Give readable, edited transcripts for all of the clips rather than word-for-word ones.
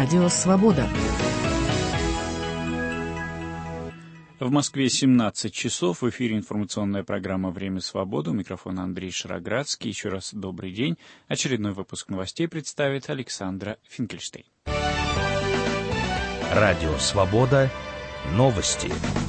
Радио «Свобода». В Москве 17 часов. В эфире информационная программа «Время свободы». У микрофона Андрей Шароградский. Еще раз добрый день. Очередной выпуск новостей представит Александра Финкельштейн. Радио «Свобода». Новости.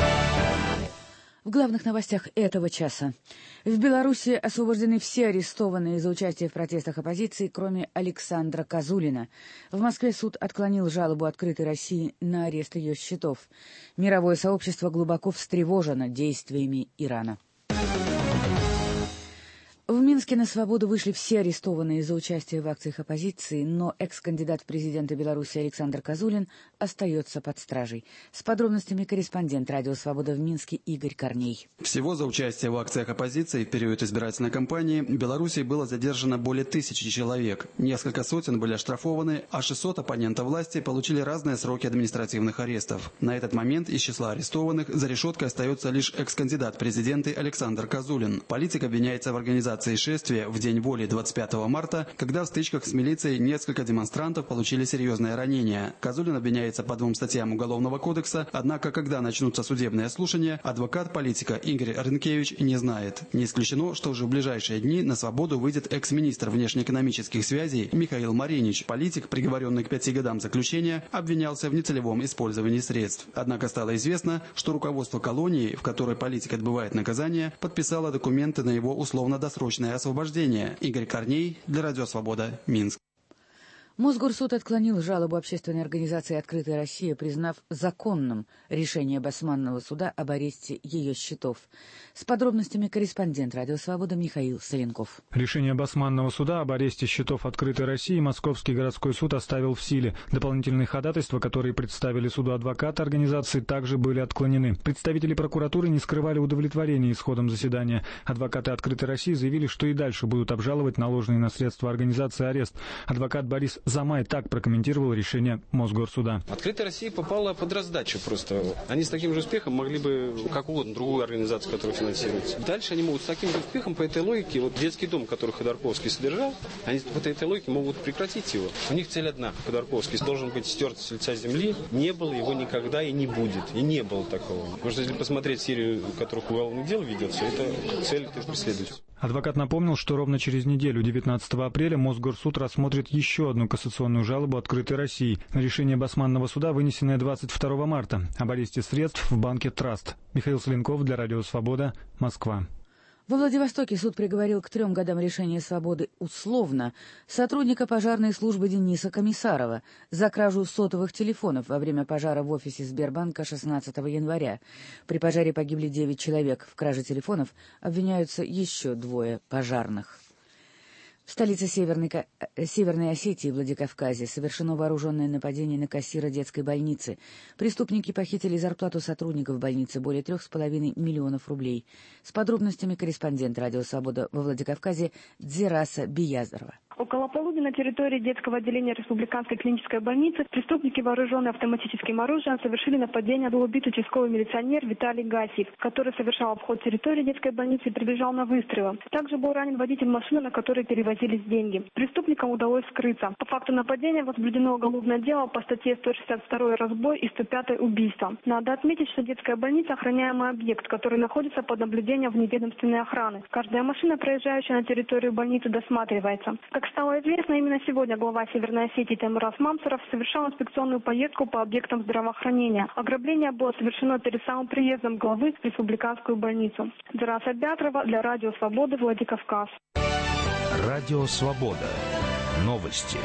В главных новостях этого часа. В Беларуси освобождены все арестованные за участие в протестах оппозиции, кроме Александра Козулина. В Москве суд отклонил жалобу «Открытой России» на арест ее счетов. Мировое сообщество глубоко встревожено действиями Ирана. В Минске на свободу вышли все арестованные за участие в акциях оппозиции, но экс-кандидат в президенты Беларуси Александр Козулин остается под стражей. С подробностями корреспондент «Радио Свобода» в Минске Игорь Корней. Всего за участие в акциях оппозиции в период избирательной кампании в Беларуси было задержано более 1000 человек. Несколько сотен были оштрафованы, а 600 оппонентов власти получили разные сроки административных арестов. На этот момент из числа арестованных за решеткой остается лишь экс-кандидат в президенты Александр Козулин. Политик обвиняется в организации шествия в День воли 25 марта, когда в стычках с милицией несколько демонстрантов получили серьезные ранения. Козулин обвиняется по 2 статьям Уголовного кодекса, однако, когда начнутся судебные слушания, адвокат политика Игорь Рынкевич не знает. Не исключено, что уже в ближайшие дни на свободу выйдет экс-министр внешнеэкономических связей Михаил Маринич. Политик, приговоренный к 5 годам заключения, обвинялся в нецелевом использовании средств. Однако стало известно, что руководство колонии, в которой политик отбывает наказание, подписало документы на его условно-досрочное освобождение. Игорь Корней для Радио Свобода, Минск. Мосгорсуд отклонил жалобу общественной организации «Открытая Россия», признав законным решение Басманного суда об аресте ее счетов. С подробностями корреспондент «Радио Свобода» Михаил Соленков. Решение Басманного суда об аресте счетов «Открытой России» Московский городской суд оставил в силе. Дополнительные ходатайства, которые представили суду адвокаты организации, также были отклонены. Представители прокуратуры не скрывали удовлетворения исходом заседания. Адвокаты «Открытой России» заявили, что и дальше будут обжаловать наложенный на средства организации арест. Адвокат Борис Замай так прокомментировал решение Мосгорсуда. Открытая Россия попала под раздачу просто. Они с таким же успехом могли бы как угодно другую организацию, которая финансируется. Дальше они могут с таким же успехом по этой логике, вот детский дом, который Ходорковский содержал, они по этой логике могут прекратить его. У них цель одна. Ходорковский должен быть стерт с лица земли. Не было его никогда и не будет. И не было такого. Потому что если посмотреть серию, в которых уголовных дел ведется, это цель преследуется. Адвокат напомнил, что ровно через неделю, 19 апреля, Мосгорсуд рассмотрит еще одну кассационную жалобу «Открытой России» на решение Басманного суда, вынесенное 22 марта, об аресте средств в банке «Траст». Михаил Соленков для Радио Свобода, Москва. Во Владивостоке суд приговорил к 3 годам лишения свободы условно сотрудника пожарной службы Дениса Комиссарова за кражу сотовых телефонов во время пожара в офисе Сбербанка 16 января. При пожаре погибли 9 человек. В краже телефонов обвиняются еще 2 пожарных. В столице Северной Осетии, Владикавказе, совершено вооруженное нападение на кассира детской больницы. Преступники похитили зарплату сотрудников больницы более 3,5 миллионов рублей. С подробностями корреспондент «Радио Свобода» во Владикавказе Дзираса Биязарова. Около полудня на территории детского отделения Республиканской клинической больницы преступники, вооруженные автоматическим оружием, совершили нападение. Был убит участковый милиционер Виталий Гасиев, который совершал обход территории детской больницы и прибежал на выстрелы. Также был ранен водитель машины, на которой перевозились деньги. Преступникам удалось скрыться. По факту нападения возбуждено уголовное дело по статье 162 разбой и 105 убийство. Надо отметить, что детская больница – охраняемый объект, который находится под наблюдением вневедомственной охраны. Каждая машина, проезжающая на территорию больницы, досматривается. Как стало известно, именно сегодня глава Северной Осетии Таймураз Мамсаров совершал инспекционную поездку по объектам здравоохранения. Ограбление было совершено перед самым приездом главы в республиканскую больницу. Дзираса Биязарова для Радио Свободы, Владикавказ. Радио Свобода. Новости.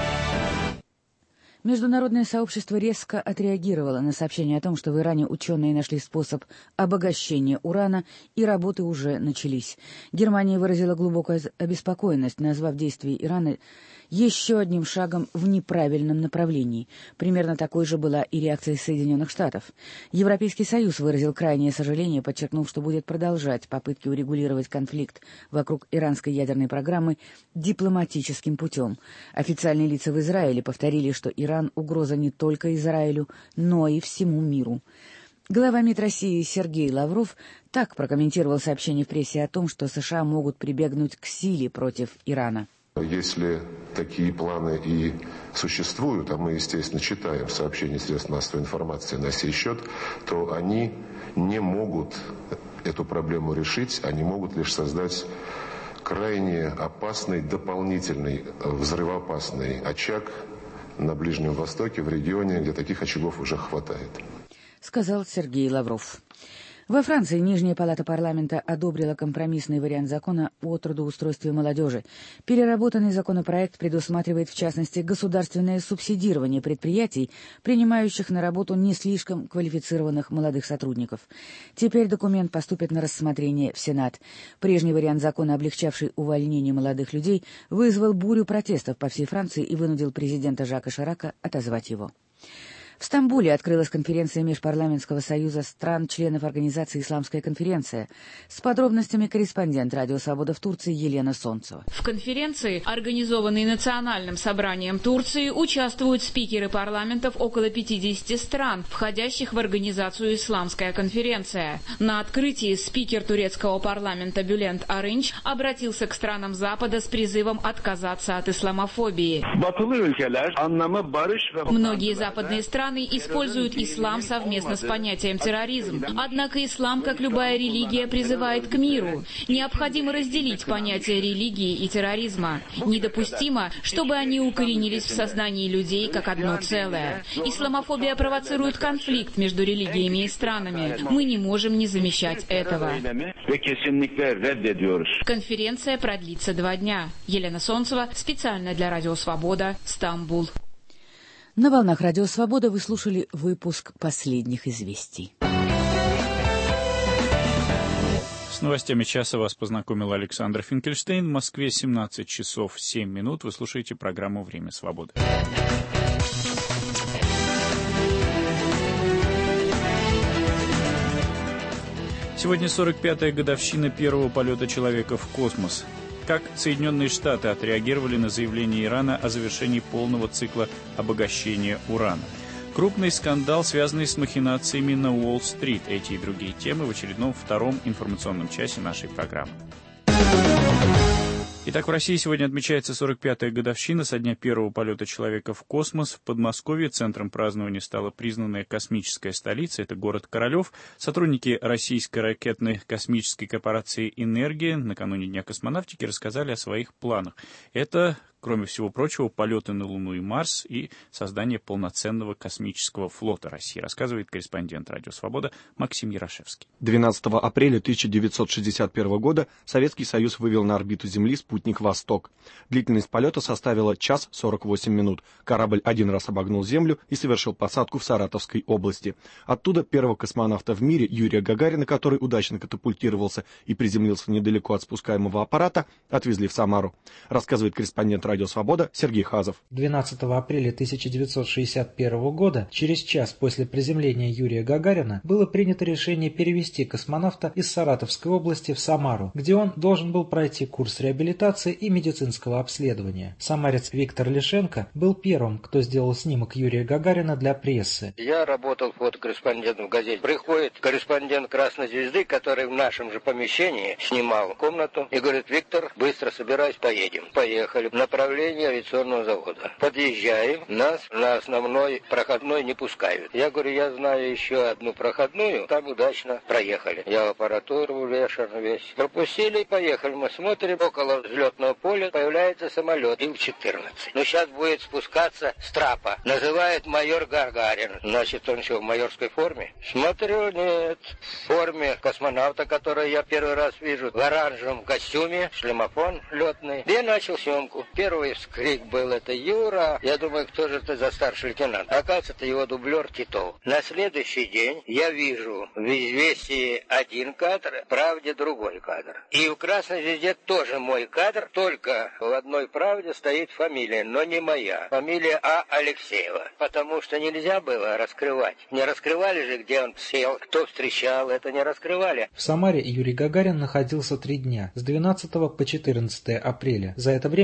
Международное сообщество резко отреагировало на сообщение о том, что в Иране ученые нашли способ обогащения урана, и работы уже начались. Германия выразила глубокую обеспокоенность, назвав действия Ирана еще одним шагом в неправильном направлении. Примерно такой же была и реакция Соединенных Штатов. Европейский Союз выразил крайнее сожаление, подчеркнув, что будет продолжать попытки урегулировать конфликт вокруг иранской ядерной программы дипломатическим путем. Официальные лица в Израиле повторили, что Иран — угроза не только Израилю, но и всему миру. Глава МИД России Сергей Лавров так прокомментировал сообщение в прессе о том, что США могут прибегнуть к силе против Ирана. Если такие планы и существуют, а мы, естественно, читаем сообщения средств массовой информации на сей счет, то они не могут эту проблему решить, они могут лишь создать крайне опасный, дополнительный, взрывоопасный очаг на Ближнем Востоке, в регионе, где таких очагов уже хватает. Сказал Сергей Лавров. Во Франции Нижняя палата парламента одобрила компромиссный вариант закона о трудоустройстве молодежи. Переработанный законопроект предусматривает, в частности, государственное субсидирование предприятий, принимающих на работу не слишком квалифицированных молодых сотрудников. Теперь документ поступит на рассмотрение в Сенат. Прежний вариант закона, облегчавший увольнение молодых людей, вызвал бурю протестов по всей Франции и вынудил президента Жака Ширака отозвать его. В Стамбуле открылась конференция Межпарламентского союза стран-членов Организации «Исламская конференция». С подробностями корреспондент «Радио Свобода» в Турции Елена Солнцева. В конференции, организованной Национальным собранием Турции, участвуют спикеры парламентов около 50 стран, входящих в Организацию «Исламская конференция». На открытии спикер турецкого парламента Бюлент Арынч обратился к странам Запада с призывом отказаться от исламофобии. Многие западные страны используют ислам совместно с понятием терроризм. Однако ислам, как любая религия, призывает к миру. Необходимо разделить понятия религии и терроризма. Недопустимо, чтобы они укоренились в сознании людей как одно целое. Исламофобия провоцирует конфликт между религиями и странами. Мы не можем не замечать этого. Конференция продлится 2 дня. Елена Солнцева, специально для Радио Свобода, Стамбул. На волнах Радио Свобода вы слушали выпуск последних известий. С новостями часа вас познакомил Александр Финкельштейн. В Москве 17 часов 7 минут. Вы слушаете программу «Время свободы». Сегодня 45-я годовщина первого полета человека в космос. Как Соединенные Штаты отреагировали на заявление Ирана о завершении полного цикла обогащения урана? Крупный скандал, связанный с махинациями на Уолл-стрит. Эти и другие темы в очередном втором информационном часе нашей программы. Итак, в России сегодня отмечается 45-я годовщина со дня первого полета человека в космос. В Подмосковье центром празднования стала признанная космическая столица. Это город Королев. Сотрудники российской ракетной космической корпорации «Энергия» накануне Дня космонавтики рассказали о своих планах. Это, кроме всего прочего, полеты на Луну и Марс и создание полноценного космического флота России, рассказывает корреспондент «Радио Свобода» Максим Ярошевский. 12 апреля 1961 года Советский Союз вывел на орбиту Земли спутник «Восток». Длительность полета составила 1 час 48 минут. Корабль 1 раз обогнул Землю и совершил посадку в Саратовской области. Оттуда первого космонавта в мире, Юрия Гагарина, который удачно катапультировался и приземлился недалеко от спускаемого аппарата, отвезли в Самару. Рассказывает корреспондент «Радио Свобода» Сергей Хазов. 12 апреля 1961 года, через час после приземления Юрия Гагарина, было принято решение перевести космонавта из Саратовской области в Самару, где он должен был пройти курс реабилитации и медицинского обследования. Самарец Виктор Лишенко был первым, кто сделал снимок Юрия Гагарина для прессы. Я работал фотокорреспондентом в газете. Приходит корреспондент «Красной звезды», который в нашем же помещении снимал комнату, и говорит: Виктор, быстро собирайся, поедем. Поехали. Направление авиационного завода. Подъезжаем, нас на основной проходной не пускают. Я говорю: я знаю еще одну проходную, там удачно проехали. Я аппаратуру увешан весь. Пропустили и поехали. Мы смотрим, около взлетного поля появляется самолет Ил-14. Но сейчас будет спускаться с трапа. Называет майор Гагарин. Значит, он что, в майорской форме? Смотрю, нет. В форме космонавта, который я первый раз вижу, в оранжевом костюме, шлемофон летный. Я начал съемку. Первый вскрик был: это Юра. Я думаю, кто же это за старший лейтенант? Оказывается, это его дублер Титов. На следующий день я вижу в «Известии» один кадр, в «Правде» другой кадр. И в «Красной звезде» тоже мой кадр, только в одной «Правде» стоит фамилия, но не моя. Фамилия А. Алексеева. Потому что нельзя было раскрывать. Не раскрывали же, где он сел, кто встречал, это не раскрывали. В Самаре Юрий Гагарин находился 3 дня, с 12 по 14 апреля. За это время космонавт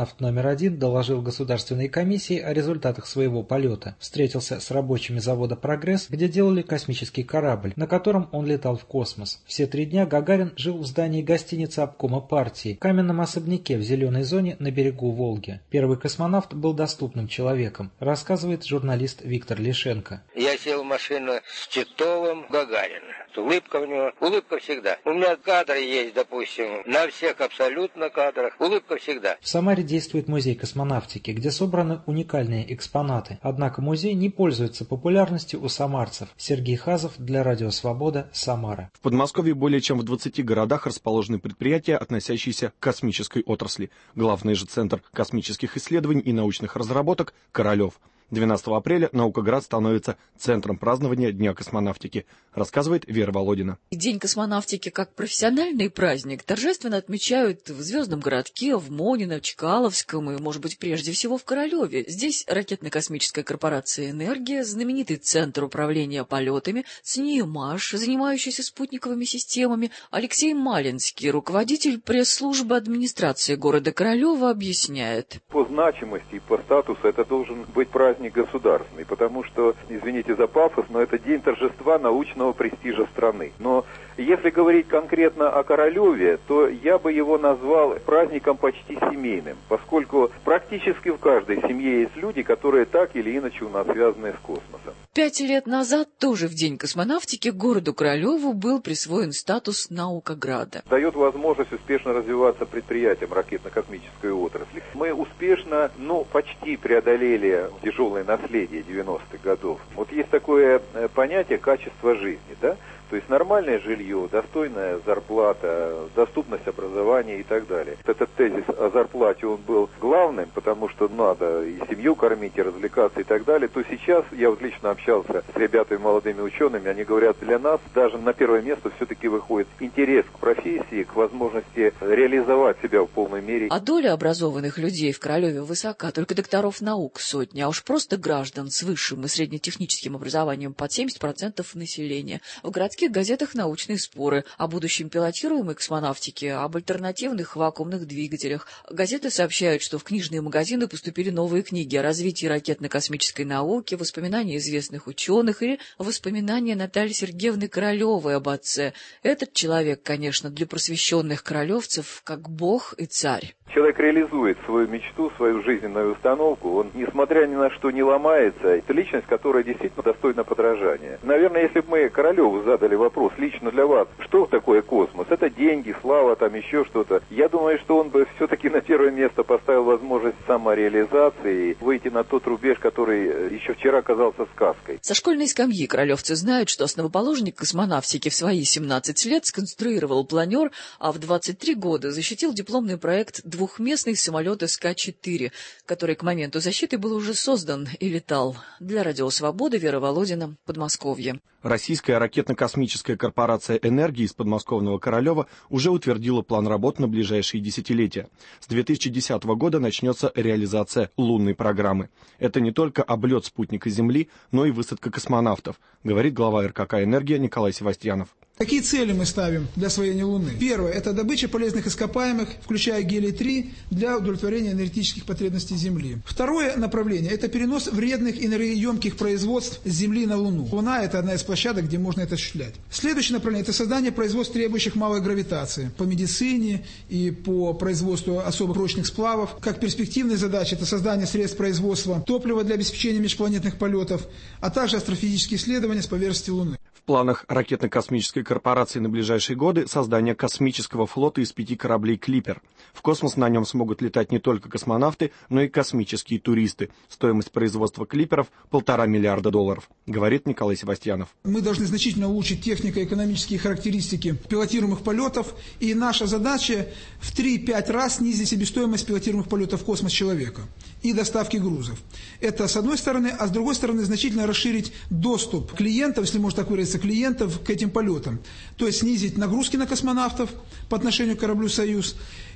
космонавт номер 1 доложил Государственной комиссии о результатах своего полета. Встретился с рабочими завода «Прогресс», где делали космический корабль, на котором он летал в космос. Все 3 дня Гагарин жил в здании гостиницы обкома партии, каменном особняке в зеленой зоне на берегу Волги. Первый космонавт был доступным человеком, рассказывает журналист Виктор Лишенко. Я сел в машину с Титовым, Гагарина. Улыбка у него, улыбка всегда. У меня кадры есть, допустим, на всех абсолютно кадрах. Улыбка всегда. В Самаре действует музей космонавтики, где собраны уникальные экспонаты. Однако музей не пользуется популярностью у самарцев. Сергей Хазов для Радио Свобода, Самара. В Подмосковье более чем в 20 городах расположены предприятия, относящиеся к космической отрасли. Главный же центр космических исследований и научных разработок – Королев. 12 апреля Наукоград становится центром празднования Дня космонавтики, рассказывает Вера Володина. День космонавтики как профессиональный праздник торжественно отмечают в Звездном городке, в Монино, Чкаловском и, может быть, прежде всего в Королеве. Здесь ракетно-космическая корпорация «Энергия», знаменитый центр управления полетами, СНИИМАШ, занимающийся спутниковыми системами. Алексей Малинский, руководитель пресс-службы администрации города Королева, объясняет. По значимости и по статусу это должен быть праздник государственный, потому что, извините за пафос, но это день торжества научного престижа страны. Но если говорить конкретно о Королеве, то я бы его назвал праздником почти семейным, поскольку практически в каждой семье есть люди, которые так или иначе у нас связаны с космосом. 5 лет назад, тоже в День космонавтики, городу Королеву был присвоен статус Наукограда. Дает возможность успешно развиваться предприятиям ракетно-космической отрасли. Мы успешно, почти преодолели тяжелое наследие 90-х годов. Вот есть такое понятие качества жизни, да? То есть нормальное жилье, достойная зарплата, доступность образования и так далее. Этот тезис о зарплате, он был главным, потому что надо и семью кормить, и развлекаться и так далее. То сейчас, я вот лично общался с ребятами, молодыми учеными, они говорят, для нас даже на первое место все-таки выходит интерес к профессии, к возможности реализовать себя в полной мере. А доля образованных людей в Королеве высока, только докторов наук сотни, а уж просто граждан с высшим и среднетехническим образованием под 70% населения. В городских газетах научные споры о будущем пилотируемой космонавтики, об альтернативных вакуумных двигателях. Газеты сообщают, что в книжные магазины поступили новые книги о развитии ракетно-космической науки, воспоминания известных ученых или воспоминания Натальи Сергеевны Королевой об отце. Этот человек, конечно, для просвещенных королевцев как бог и царь. Человек реализует свою мечту, свою жизненную установку, он, несмотря ни на что, не ломается. Это личность, которая действительно достойна подражания. Наверное, если бы мы Королеву задали вопрос лично для вас, что такое космос? Это деньги, слава, там еще что-то. Я думаю, что он бы все-таки на первое место поставил возможность самореализации, выйти на тот рубеж, который еще вчера казался сказкой. Со школьной скамьи королевцы знают, что основоположник космонавтики в свои 17 лет сконструировал планер, а в 23 года защитил дипломный проект двухместный самолет СК-4, который к моменту защиты был уже создан и летал. Для Радио Свобода, Вера Володина, Подмосковье. Российская ракетно-космическая корпорация «Энергия» из подмосковного Королева уже утвердила план работ на ближайшие десятилетия. С 2010 года начнется реализация лунной программы. Это не только облет спутника Земли, но и высадка космонавтов, говорит глава РКК «Энергия» Николай Севастьянов. Какие цели мы ставим для освоения Луны? Первое – это добыча полезных ископаемых, включая гелий-3, для удовлетворения энергетических потребностей Земли. Второе направление – это перенос вредных энергоемких производств с Земли на Луну. Луна – это одна из площадок, где можно это осуществлять. Следующее направление – это создание производств, требующих малой гравитации, по медицине и по производству особо прочных сплавов. Как перспективные задачи – это создание средств производства топлива для обеспечения межпланетных полетов, а также астрофизические исследования с поверхности Луны. В планах ракетно-космической корпорации на ближайшие годы создание космического флота из 5 кораблей «Клиппер». В космос на нем смогут летать не только космонавты, но и космические туристы. Стоимость производства «Клипперов» – $1,5 миллиарда, говорит Николай Севастьянов. Мы должны значительно улучшить технико-экономические характеристики пилотируемых полетов, и наша задача в 3-5 раз снизить себестоимость пилотируемых полетов в космос человека и доставки грузов. Это с одной стороны, а с другой стороны значительно расширить доступ клиентов, если можно так выразиться, клиентов к этим полетам. То есть снизить нагрузки на космонавтов по отношению к кораблю «Союз»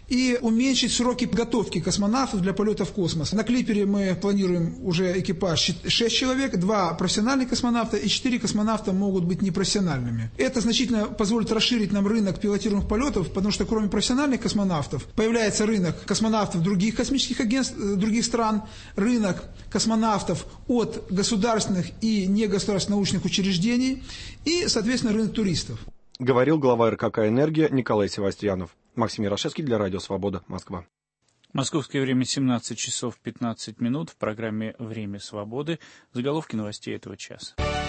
и уменьшить сроки подготовки космонавтов для полета в космос. На клипере мы планируем уже экипаж 6 человек, 2 профессиональных космонавта и 4 космонавта могут быть непрофессиональными. Это значительно позволит расширить нам рынок пилотируемых полетов, потому что кроме профессиональных космонавтов появляется рынок космонавтов других космических агентств, других стран, рынок космонавтов от государственных и негосударственных научных учреждений и, соответственно, рынок туристов. Говорил глава РКК «Энергия» Николай Севастьянов. Максим Ярошевский для Радио Свобода, Москва. Московское время 17 часов 15 минут. В программе «Время свободы» заголовки новостей этого часа.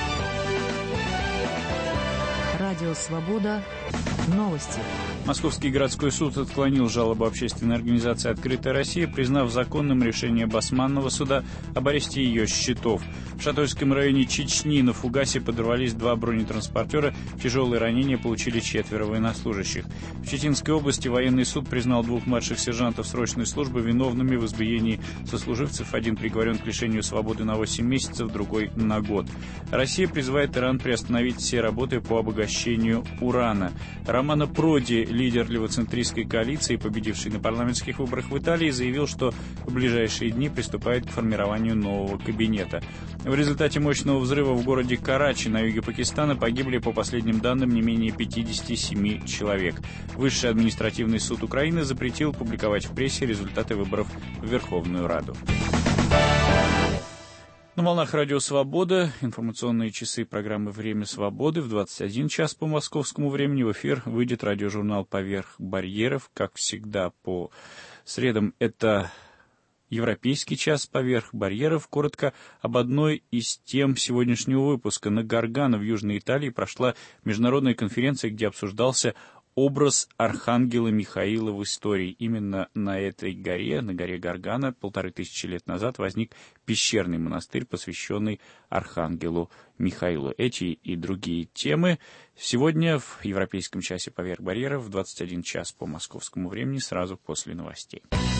Радио «Свобода». Новости. Московский городской суд отклонил жалобу общественной организации «Открытая Россия», признав законным решение Басманного суда об аресте ее счетов. В Шатойском районе Чечни на фугасе подорвались 2 бронетранспортера. Тяжелые ранения получили 4 военнослужащих. В Читинской области военный суд признал 2 младших сержантов срочной службы виновными в избиении сослуживцев. Один приговорен к лишению свободы на 8 месяцев, другой на год. Россия призывает Иран приостановить все работы по обогащению урана. Романо Проди, лидер левоцентристской коалиции, победивший на парламентских выборах в Италии, заявил, что в ближайшие дни приступает к формированию нового кабинета. В результате мощного взрыва в городе Карачи на юге Пакистана погибли, по последним данным, не менее 57 человек. Высший административный суд Украины запретил публиковать в прессе результаты выборов в Верховную Раду. На волнах Радио Свобода, информационные часы программы «Время свободы». В 21 час по московскому времени в эфир выйдет радиожурнал «Поверх барьеров». Как всегда, по средам это Европейский час «Поверх барьеров». Коротко об одной из тем сегодняшнего выпуска. На Гаргано в Южной Италии прошла международная конференция, где обсуждался образ архангела Михаила в истории. Именно на этой горе, на горе Гаргано, 1500 лет назад возник пещерный монастырь, посвященный архангелу Михаилу. Эти и другие темы сегодня в Европейском часе «Поверх барьеров» в 21 час по московскому времени, сразу после новостей.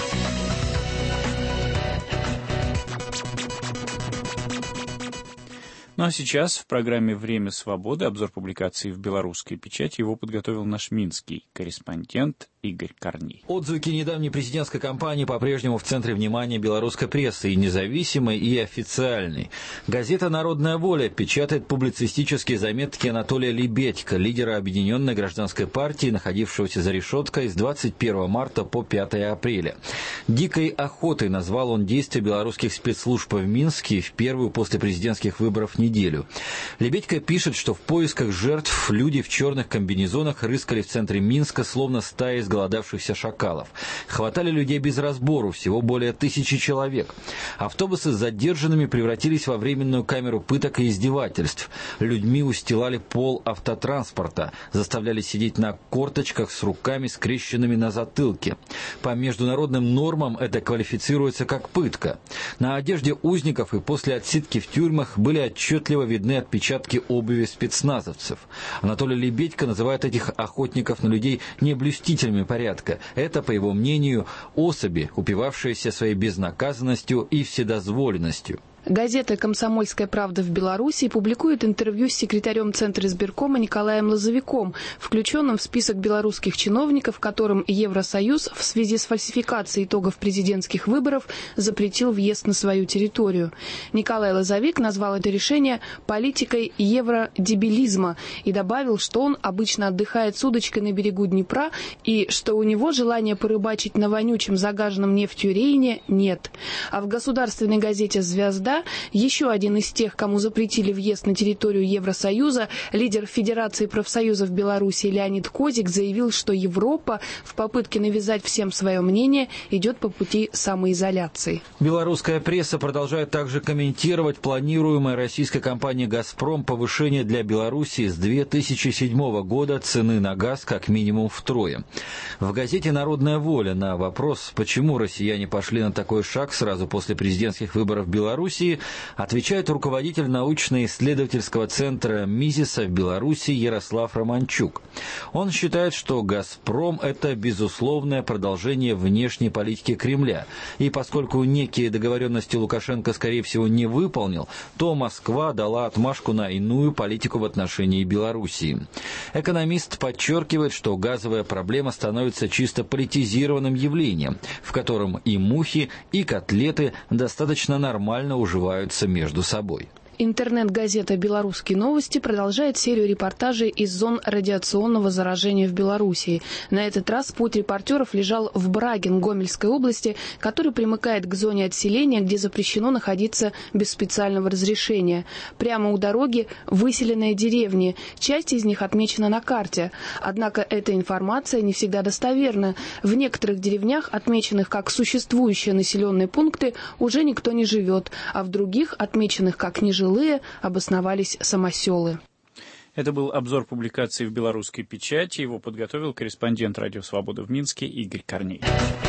Ну а сейчас в программе «Время свободы» обзор публикаций в белорусской печати. Его подготовил наш минский корреспондент Игорь Корней. Отзвуки недавней президентской кампании по-прежнему в центре внимания белорусской прессы, и независимой, и официальной. Газета «Народная воля» печатает публицистические заметки Анатолия Лебедько, лидера Объединенной гражданской партии, находившегося за решеткой с 21 марта по 5 апреля. «Дикой охотой» назвал он действия белорусских спецслужб в Минске в первую после президентских выборов неделю. Лебедько пишет, что в поисках жертв люди в черных комбинезонах рыскали в центре Минска, словно стая изголодавшихся шакалов. Хватали людей без разбору, всего более 1000 человек. Автобусы с задержанными превратились во временную камеру пыток и издевательств. Людьми устилали пол автотранспорта, заставляли сидеть на корточках с руками, скрещенными на затылке. По международным нормам это квалифицируется как пытка. На одежде узников и после отсидки в тюрьмах были отчетливо видны отпечатки обуви спецназовцев. Анатолий Лебедько называет этих охотников на людей не блюстителями порядка. Это, по его мнению, особи, упивавшиеся своей безнаказанностью и вседозволенностью. Газета «Комсомольская правда» в Беларуси публикует интервью с секретарем Центра избиркома Николаем Лозовиком, включенным в список белорусских чиновников, которым Евросоюз в связи с фальсификацией итогов президентских выборов запретил въезд на свою территорию. Николай Лозовик назвал это решение политикой евродебилизма и добавил, что он обычно отдыхает с удочкой на берегу Днепра и что у него желания порыбачить на вонючем загаженном нефтью Рейне нет. А в государственной газете «Звезда» еще один из тех, кому запретили въезд на территорию Евросоюза, лидер Федерации профсоюзов Беларуси Леонид Козик заявил, что Европа в попытке навязать всем свое мнение идет по пути самоизоляции. Белорусская пресса продолжает также комментировать планируемое российской компанией «Газпром» повышение для Беларуси с 2007 года цены на газ как минимум втрое. В газете «Народная воля» на вопрос, почему россияне пошли на такой шаг сразу после президентских выборов в Беларуси, Белоруссии, отвечает руководитель научно-исследовательского центра МИЗИСа в Беларуси Ярослав Романчук. Он считает, что «Газпром» — это безусловное продолжение внешней политики Кремля. И поскольку некие договоренности Лукашенко, скорее всего, не выполнил, то Москва дала отмашку на иную политику в отношении Белоруссии. Экономист подчеркивает, что газовая проблема становится чисто политизированным явлением, в котором и мухи, и котлеты достаточно нормально уживаются между собой. Интернет-газета «Белорусские новости» продолжает серию репортажей из зон радиационного заражения в Белоруссии. На этот раз путь репортеров лежал в Брагин Гомельской области, который примыкает к зоне отселения, где запрещено находиться без специального разрешения. Прямо у дороги выселенные деревни. Часть из них отмечена на карте. Однако эта информация не всегда достоверна. В некоторых деревнях, отмеченных как существующие населенные пункты, уже никто не живет, а в других, отмеченных как нежилые, обосновались самоселы. Это был обзор публикаций в белорусской печати. Его подготовил корреспондент «Радио Свобода» в Минске Игорь Корней.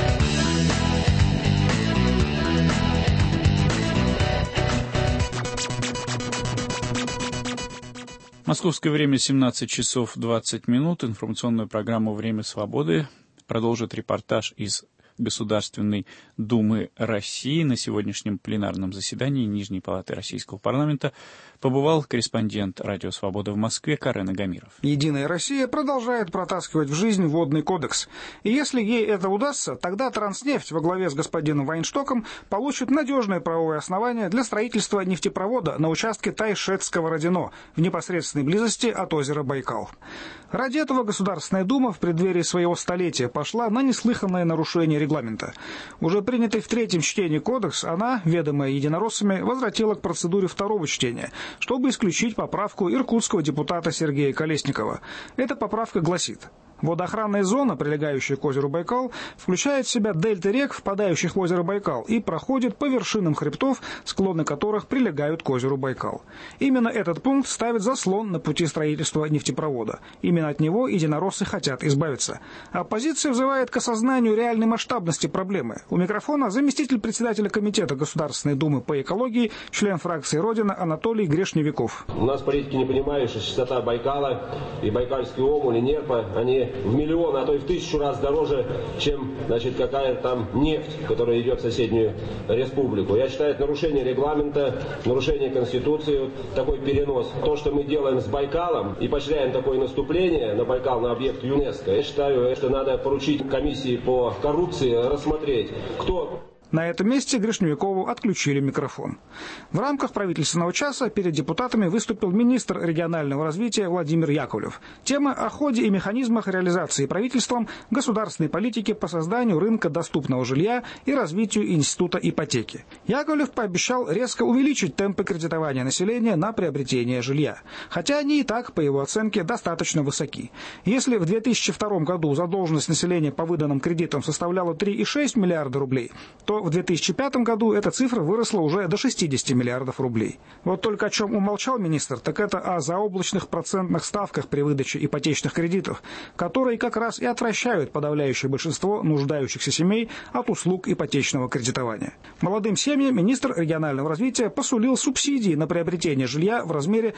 Московское время 17 часов 20 минут. Информационную программу «Время свободы» продолжит репортаж из Государственной Думы России. На сегодняшнем пленарном заседании Нижней палаты Российского парламента побывал корреспондент «Радио Свобода» в Москве Карен Агамиров. «Единая Россия» продолжает протаскивать в жизнь водный кодекс. И если ей это удастся, тогда «Транснефть» во главе с господином Вайнштоком получит надежное правовое основание для строительства нефтепровода на участке Тайшетского-Родино в непосредственной близости от озера Байкал. Ради этого Государственная Дума в преддверии своего столетия пошла на неслыханное нарушение регламента. Уже принятый в третьем чтении кодекс она, ведомая единороссами, возвратила к процедуре второго чтения, чтобы исключить поправку иркутского депутата Сергея Колесникова. Эта поправка гласит: водоохранная зона, прилегающая к озеру Байкал, включает в себя дельты рек, впадающих в озеро Байкал, и проходит по вершинам хребтов, склоны которых прилегают к озеру Байкал. Именно этот пункт ставит заслон на пути строительства нефтепровода. Именно от него единороссы хотят избавиться. Оппозиция взывает к осознанию реальной масштабности проблемы. У микрофона заместитель председателя Комитета Государственной Думы по экологии, член фракции «Родина» Анатолий Грешневиков. У нас политики не понимают, что частота Байкала и Байкальский омуль и Нерпа, они в миллион, а то и в 1000 раз дороже, чем, какая-то там нефть, которая идет в соседнюю республику. Я считаю, это нарушение регламента, нарушение Конституции, такой перенос. То, что мы делаем с Байкалом и поощряем такое наступление на Байкал, на объект ЮНЕСКО, я считаю, что надо поручить комиссии по коррупции рассмотреть, кто... На этом месте Грешневикову отключили микрофон. В рамках правительственного часа перед депутатами выступил министр регионального развития Владимир Яковлев. Тема о ходе и механизмах реализации правительством государственной политики по созданию рынка доступного жилья и развитию института ипотеки. Яковлев пообещал резко увеличить темпы кредитования населения на приобретение жилья. Хотя они и так, по его оценке, достаточно высоки. Если в 2002 году задолженность населения по выданным кредитам составляла 3,6 миллиарда рублей, то в 2005 году эта цифра выросла уже до 60 миллиардов рублей. Вот только о чем умолчал министр, так это о заоблачных процентных ставках при выдаче ипотечных кредитов, которые как раз и отвращают подавляющее большинство нуждающихся семей от услуг ипотечного кредитования. Молодым семьям министр регионального развития посулил субсидии на приобретение жилья в размере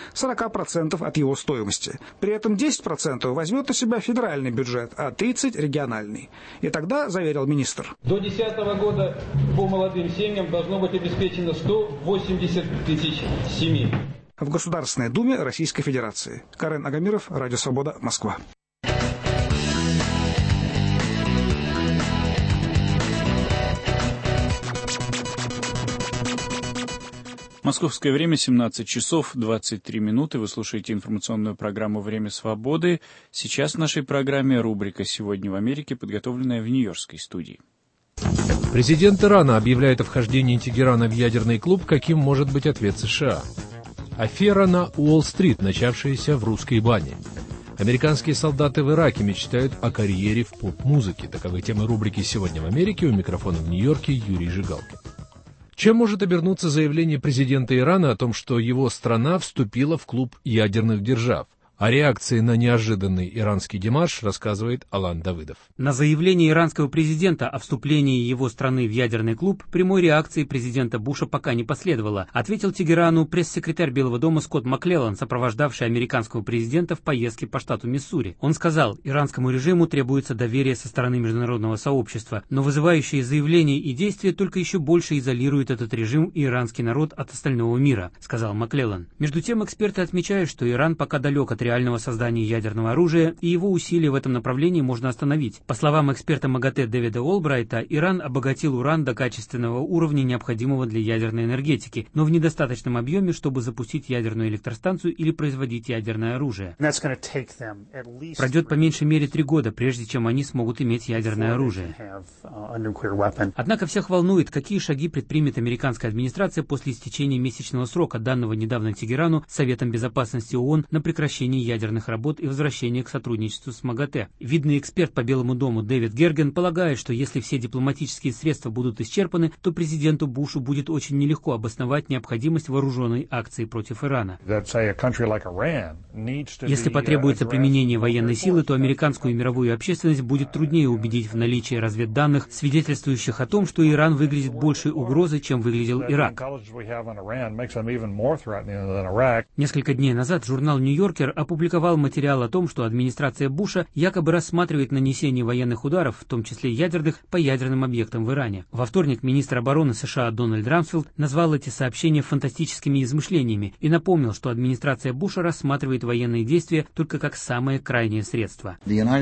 40% от его стоимости. При этом 10% возьмет на себя федеральный бюджет, а 30% региональный. И тогда, заверил министр, до 2010 года по молодым семьям должно быть обеспечено 180 тысяч семей. В Государственной Думе Российской Федерации. Карен Агамиров, Радио Свобода, Москва. Московское время 17 часов 23 минуты. Вы слушаете информационную программу «Время свободы». Сейчас в нашей программе рубрика «Сегодня в Америке», подготовленная в Нью-Йоркской студии. Президент Ирана объявляет о вхождении Тегерана в ядерный клуб, каким может быть ответ США. Афера на Уолл-стрит, начавшаяся в русской бане. Американские солдаты в Ираке мечтают о карьере в поп-музыке. Таковы темы рубрики «Сегодня в Америке». У микрофона в Нью-Йорке Юрий Жигалкин. Чем может обернуться заявление президента Ирана о том, что его страна вступила в клуб ядерных держав? О реакции на неожиданный иранский демарш рассказывает Алан Давыдов. На заявление иранского президента о вступлении его страны в ядерный клуб прямой реакции президента Буша пока не последовало, ответил Тегерану пресс-секретарь Белого дома Скотт Маклеллан, сопровождавший американского президента в поездке по штату Миссури. Он сказал, иранскому режиму требуется доверие со стороны международного сообщества, но вызывающие заявления и действия только еще больше изолируют этот режим и иранский народ от остального мира, сказал Маклеллан. Между тем, эксперты отмечают, что Иран пока далек от реального создания ядерного оружия, и его усилия в этом направлении можно остановить. По словам эксперта МАГАТЭ Дэвида Олбрайта, Иран обогатил уран до качественного уровня, необходимого для ядерной энергетики, но в недостаточном объеме, чтобы запустить ядерную электростанцию или производить ядерное оружие. Пройдет по меньшей мере 3 года, прежде чем они смогут иметь ядерное оружие. Однако всех волнует, какие шаги предпримет американская администрация после истечения месячного срока, данного недавно Тегерану Советом Безопасности ООН на прекращение ядерных работ и возвращение к сотрудничеству с МАГАТЭ. Видный эксперт по Белому дому Дэвид Герген полагает, что если все дипломатические средства будут исчерпаны, то президенту Бушу будет очень нелегко обосновать необходимость вооруженной акции против Ирана. Если потребуется применение военной силы, то американскую и мировую общественность будет труднее убедить в наличии разведданных, свидетельствующих о том, что Иран выглядит большей угрозой, чем выглядел Ирак. Несколько дней назад журнал «Нью-Йоркер» опубликовал материал о том, что администрация Буша якобы рассматривает нанесение военных ударов, в том числе ядерных, по ядерным объектам в Иране. Во вторник министр обороны США Дональд Рамсфелд назвал эти сообщения фантастическими измышлениями и напомнил, что администрация Буша рассматривает военные действия только как самое крайнее средство.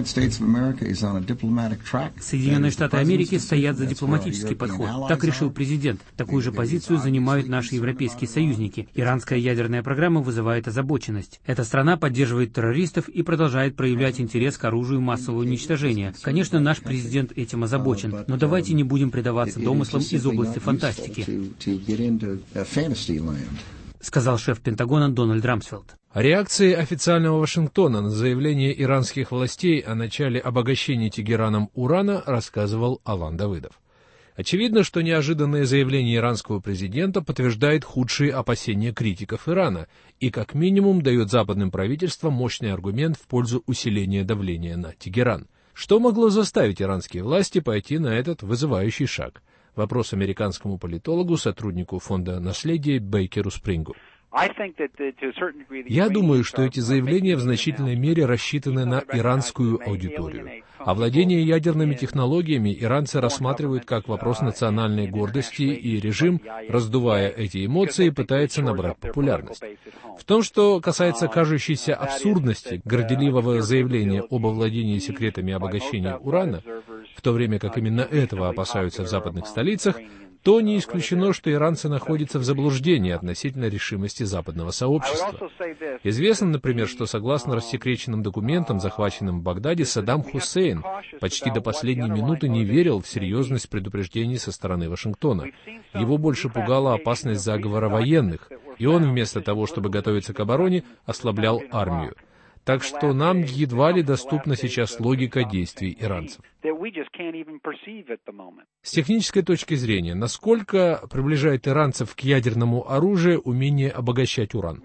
Соединенные Штаты Америки стоят за дипломатический подход. Так решил президент. Такую же позицию занимают наши европейские союзники. Иранская ядерная программа вызывает озабоченность. Эта страна поддерживает террористов и продолжает проявлять интерес к оружию массового уничтожения. Конечно, наш президент этим озабочен, но давайте не будем предаваться домыслам из области фантастики, сказал шеф Пентагона Дональд Рамсфелд. О реакции официального Вашингтона на заявление иранских властей о начале обогащения Тегераном урана рассказывал Алан Давыдов. Очевидно, что неожиданное заявление иранского президента подтверждает худшие опасения критиков Ирана и, как минимум, дает западным правительствам мощный аргумент в пользу усиления давления на Тегеран. Что могло заставить иранские власти пойти на этот вызывающий шаг? Вопрос американскому политологу, сотруднику фонда наследия Бейкеру Спрингу. Я думаю, что эти заявления в значительной мере рассчитаны на иранскую аудиторию. Овладение ядерными технологиями иранцы рассматривают как вопрос национальной гордости, и режим, раздувая эти эмоции, пытается набрать популярность. В том, что касается кажущейся абсурдности горделивого заявления об овладении секретами обогащения урана, в то время как именно этого опасаются в западных столицах, то не исключено, что иранцы находятся в заблуждении относительно решимости западного сообщества. Известно, например, что согласно рассекреченным документам, захваченным в Багдаде, Саддам Хусейн почти до последней минуты не верил в серьезность предупреждений со стороны Вашингтона. Его больше пугала опасность заговора военных, и он вместо того, чтобы готовиться к обороне, ослаблял армию. Так что нам едва ли доступна сейчас логика действий иранцев. С технической точки зрения, насколько приближает иранцев к ядерному оружию умение обогащать уран?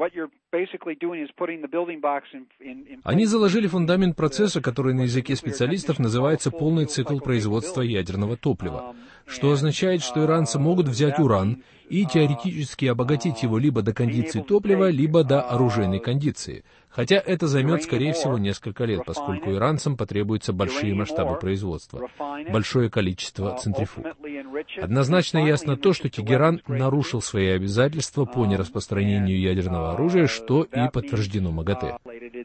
Они заложили фундамент процесса, который на языке специалистов называется полный цикл производства ядерного топлива, что означает, что иранцы могут взять уран и теоретически обогатить его либо до кондиции топлива, либо до оружейной кондиции. Хотя это займет, скорее всего, несколько лет, поскольку иранцам потребуются большие масштабы производства, большое количество центрифуг. Однозначно ясно то, что Тегеран нарушил свои обязательства по нераспространению ядерного оружия, что и подтверждено МАГАТЭ.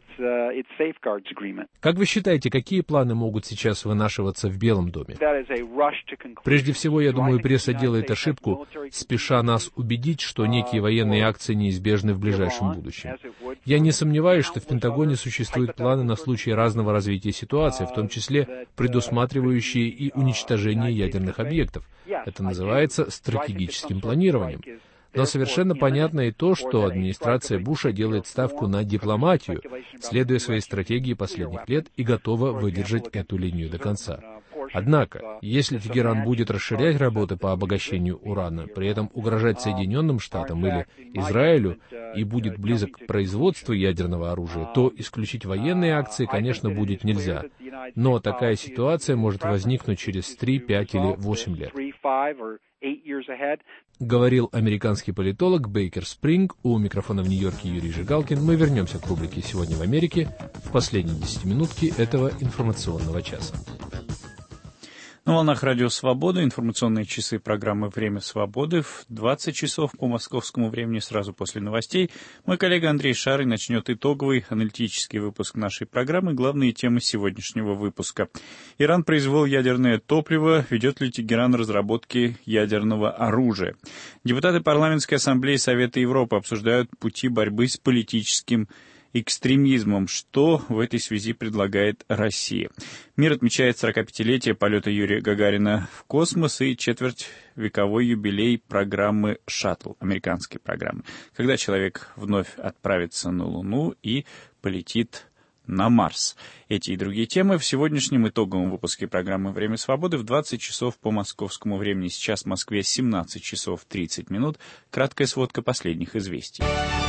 Как вы считаете, какие планы могут сейчас вынашиваться в Белом доме? Прежде всего, я думаю, пресса делает ошибку, спеша нас убедить, что некие военные акции неизбежны в ближайшем будущем. Я не сомневаюсь, что в Пентагоне существуют планы на случай разного развития ситуации, в том числе предусматривающие и уничтожение ядерных объектов. Это называется стратегическим планированием. Но совершенно понятно и то, что администрация Буша делает ставку на дипломатию, следуя своей стратегии последних лет, и готова выдержать эту линию до конца. Однако, если Тегеран будет расширять работы по обогащению урана, при этом угрожать Соединенным Штатам или Израилю и будет близок к производству ядерного оружия, то исключить военные акции, конечно, будет нельзя. Но такая ситуация может возникнуть через 3, 5 или 8 лет. Говорил американский политолог Бейкер Спринг. У микрофона в Нью-Йорке Юрий Жигалкин. Мы вернемся к рубрике «Сегодня в Америке» в последние 10-минутки этого информационного часа. На волнах Радио Свобода информационные часы программы «Время свободы» в 20 часов по московскому времени сразу после новостей. Мой коллега Андрей Шарый начнет итоговый аналитический выпуск нашей программы. Главные темы сегодняшнего выпуска. Иран произвел ядерное топливо. Ведет ли Тегеран разработки ядерного оружия? Депутаты Парламентской ассамблеи Совета Европы обсуждают пути борьбы с политическим экстремизмом. Что в этой связи предлагает Россия? Мир отмечает 45-летие полета Юрия Гагарина в космос и четвертьвековой юбилей программы «Шаттл», американской программы, когда человек вновь отправится на Луну и полетит на Марс. Эти и другие темы в сегодняшнем итоговом выпуске программы «Время свободы» в 20 часов по московскому времени. Сейчас в Москве 17 часов 30 минут. Краткая сводка последних известий.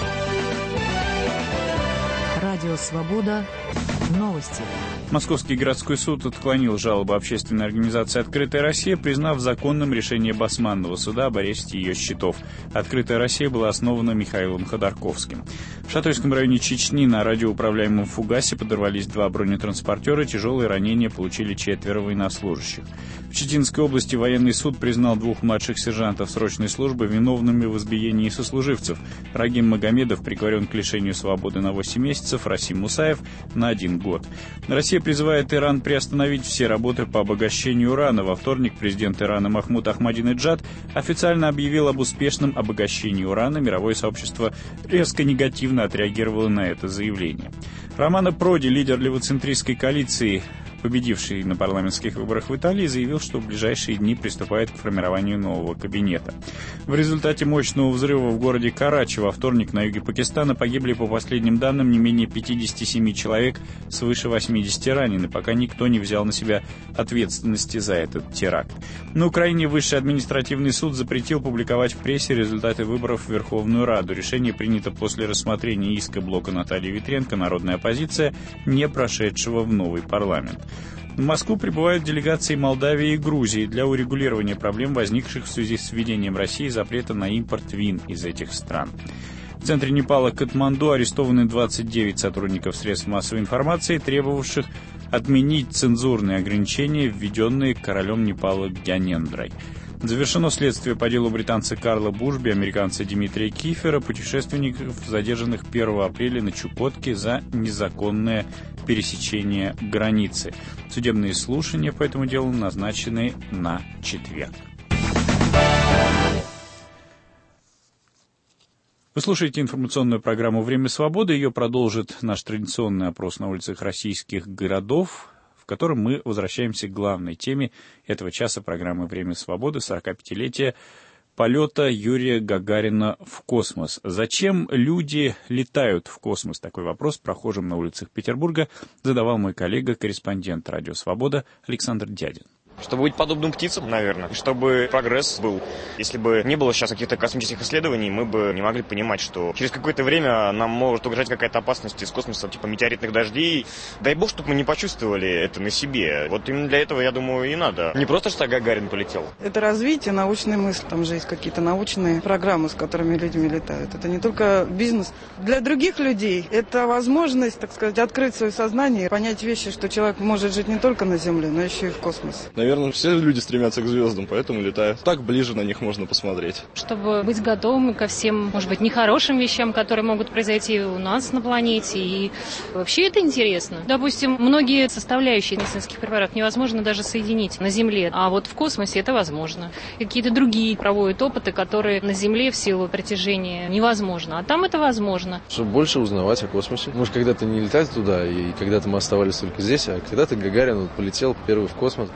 Радио «Свобода». Новости. Московский городской суд отклонил жалобу общественной организации «Открытая Россия», признав законным решение Басманного суда об аресте ее счетов. «Открытая Россия» была основана Михаилом Ходорковским. В Шатойском районе Чечни на радиоуправляемом фугасе подорвались 2 бронетранспортера, тяжелые ранения получили 4 военнослужащих. В Читинской области военный суд признал 2 младших сержантов срочной службы виновными в избиении сослуживцев. Рагим Магомедов приговорен к лишению свободы на 8 месяцев, Расим Мусаев на 1 год. Россия призывает Иран приостановить все работы по обогащению урана. Во вторник президент Ирана Махмуд Ахмадинеджад официально объявил об успешном обогащении урана. Мировое сообщество резко негативно отреагировало на это заявление. Романо Проди, лидер левоцентристской коалиции, победивший на парламентских выборах в Италии, заявил, что в ближайшие дни приступает к формированию нового кабинета. В результате мощного взрыва в городе Карачи во вторник на юге Пакистана погибли, по последним данным, не менее 57 человек, свыше 80 ранены, пока никто не взял на себя ответственности за этот теракт. На Украине Высший административный суд запретил публиковать в прессе результаты выборов в Верховную Раду. Решение принято после рассмотрения иска блока Натальи Витренко «Народная оппозиция», не прошедшего в новый парламент. В Москву прибывают делегации Молдавии и Грузии для урегулирования проблем, возникших в связи с введением России запрета на импорт вин из этих стран. В центре Непала Катманду арестованы 29 сотрудников средств массовой информации, требовавших отменить цензурные ограничения, введенные королем Непала Гьянендрой. Завершено следствие по делу британца Карла Бушби, американца Дмитрия Кифера, путешественников, задержанных 1 апреля на Чукотке за незаконное пересечение границы. Судебные слушания по этому делу назначены на четверг. Вы слушаете информационную программу «Время свободы». Ее продолжит наш традиционный опрос на улицах российских городов, в котором мы возвращаемся к главной теме этого часа программы «Время свободы» — 45-летие полета Юрия Гагарина в космос. Зачем люди летают в космос? Такой вопрос прохожим на улицах Петербурга задавал мой коллега, корреспондент «Радио Свобода» Александр Дядин. Чтобы быть подобным птицам, наверное, чтобы прогресс был. Если бы не было сейчас каких-то космических исследований, мы бы не могли понимать, что через какое-то время нам может угрожать какая-то опасность из космоса, типа метеоритных дождей. Дай бог, чтобы мы не почувствовали это на себе. Вот именно для этого, я думаю, и надо. Не просто, что Гагарин полетел. Это развитие научной мысли. Там же есть какие-то научные программы, с которыми люди летают. Это не только бизнес. Для других людей это возможность, так сказать, открыть свое сознание, понять вещи, что человек может жить не только на Земле, но еще и в космосе. Наверное, все люди стремятся к звездам, поэтому летают. Так ближе на них можно посмотреть. Чтобы быть готовым ко всем, может быть, нехорошим вещам, которые могут произойти у нас на планете. И вообще это интересно. Допустим, многие составляющие медицинских препаратов невозможно даже соединить на Земле. А вот в космосе это возможно. Какие-то другие проводят опыты, которые на Земле в силу притяжения невозможно. А там это возможно. Чтобы больше узнавать о космосе. Мы же когда-то не летали туда, и когда-то мы оставались только здесь, а когда-то Гагарин полетел первый в космос.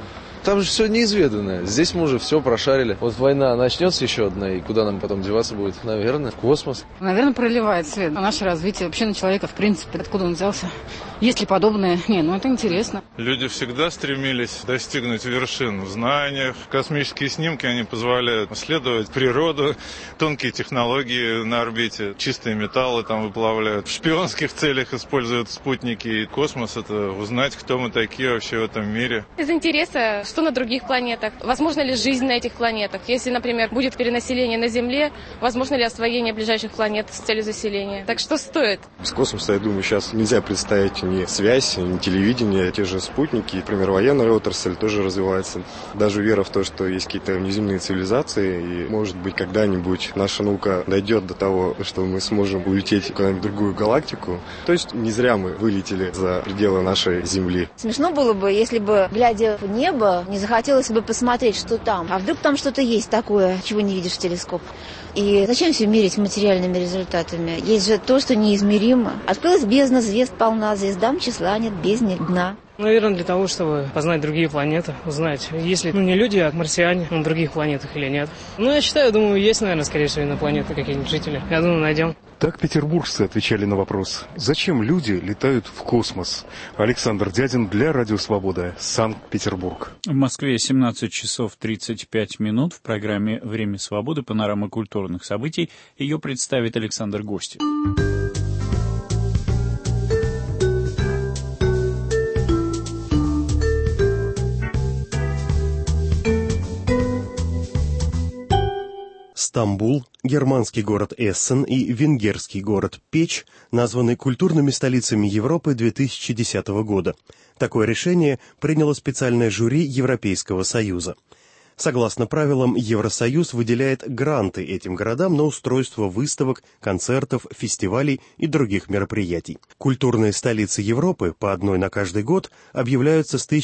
Там же все неизведанное. Здесь мы уже все прошарили. Вот война начнется еще одна, и куда нам потом деваться будет? Наверное, в космос. Наверное, проливает свет на наше развитие, вообще на человека, в принципе. Откуда он взялся? Есть ли подобное? Это интересно. Люди всегда стремились достигнуть вершин в знаниях. Космические снимки, они позволяют исследовать природу, тонкие технологии на орбите, чистые металлы там выплавляют. В шпионских целях используют спутники. И космос — это узнать, кто мы такие вообще в этом мире. Из интереса, что на других планетах, возможно ли жизнь на этих планетах. Если, например, будет перенаселение на Земле, возможно ли освоение ближайших планет с целью заселения. Так что стоит? С космоса, я думаю, сейчас нельзя представить ни связь, ни телевидение, те же спутники. Например, военная отрасль тоже развивается. Даже вера в то, что есть какие-то внеземные цивилизации, и, может быть, когда-нибудь наша наука дойдет до того, что мы сможем улететь куда-нибудь в другую галактику. То есть не зря мы вылетели за пределы нашей Земли. Смешно было бы, если бы, глядя в небо, не захотелось бы посмотреть, что там. А вдруг там что-то есть такое, чего не видишь в телескоп. И зачем все мерить материальными результатами? Есть же то, что неизмеримо. Открылась бездна, звезд полна, звездам числа нет, бездне дна. Наверное, для того, чтобы познать другие планеты, узнать, есть ли, не люди, а марсиане на других планетах или нет. Я считаю, думаю, есть, наверное, скорее всего, инопланеты какие-нибудь жители. Я думаю, найдем. Так петербуржцы отвечали на вопрос, зачем люди летают в космос. Александр Дядин для Радио Свобода, Санкт-Петербург. В Москве 17 часов 35 минут. В программе «Время свободы» панорама культурных событий. Ее представит Александр Гостев. Стамбул, германский город Эссен и венгерский город Печ названы культурными столицами Европы 2010 года. Такое решение приняло специальное жюри Европейского Союза. Согласно правилам, Евросоюз выделяет гранты этим городам на устройство выставок, концертов, фестивалей и других мероприятий. Культурные столицы Европы, по одной на каждый год, объявляются с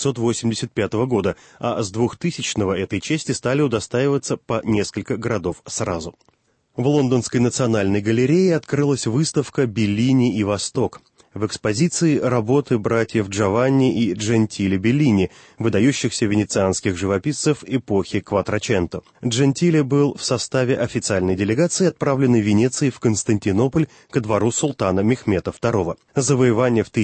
1985 года, а с 2000-го этой чести стали удостаиваться по несколько городов сразу. В Лондонской национальной галерее открылась выставка «Беллини и Восток». В экспозиции работы братьев Джованни и Джентиле Беллини, выдающихся венецианских живописцев эпохи Кватраченто. Джентиле был в составе официальной делегации, отправленной Венецией в Константинополь ко двору султана Мехмета II. Завоевание в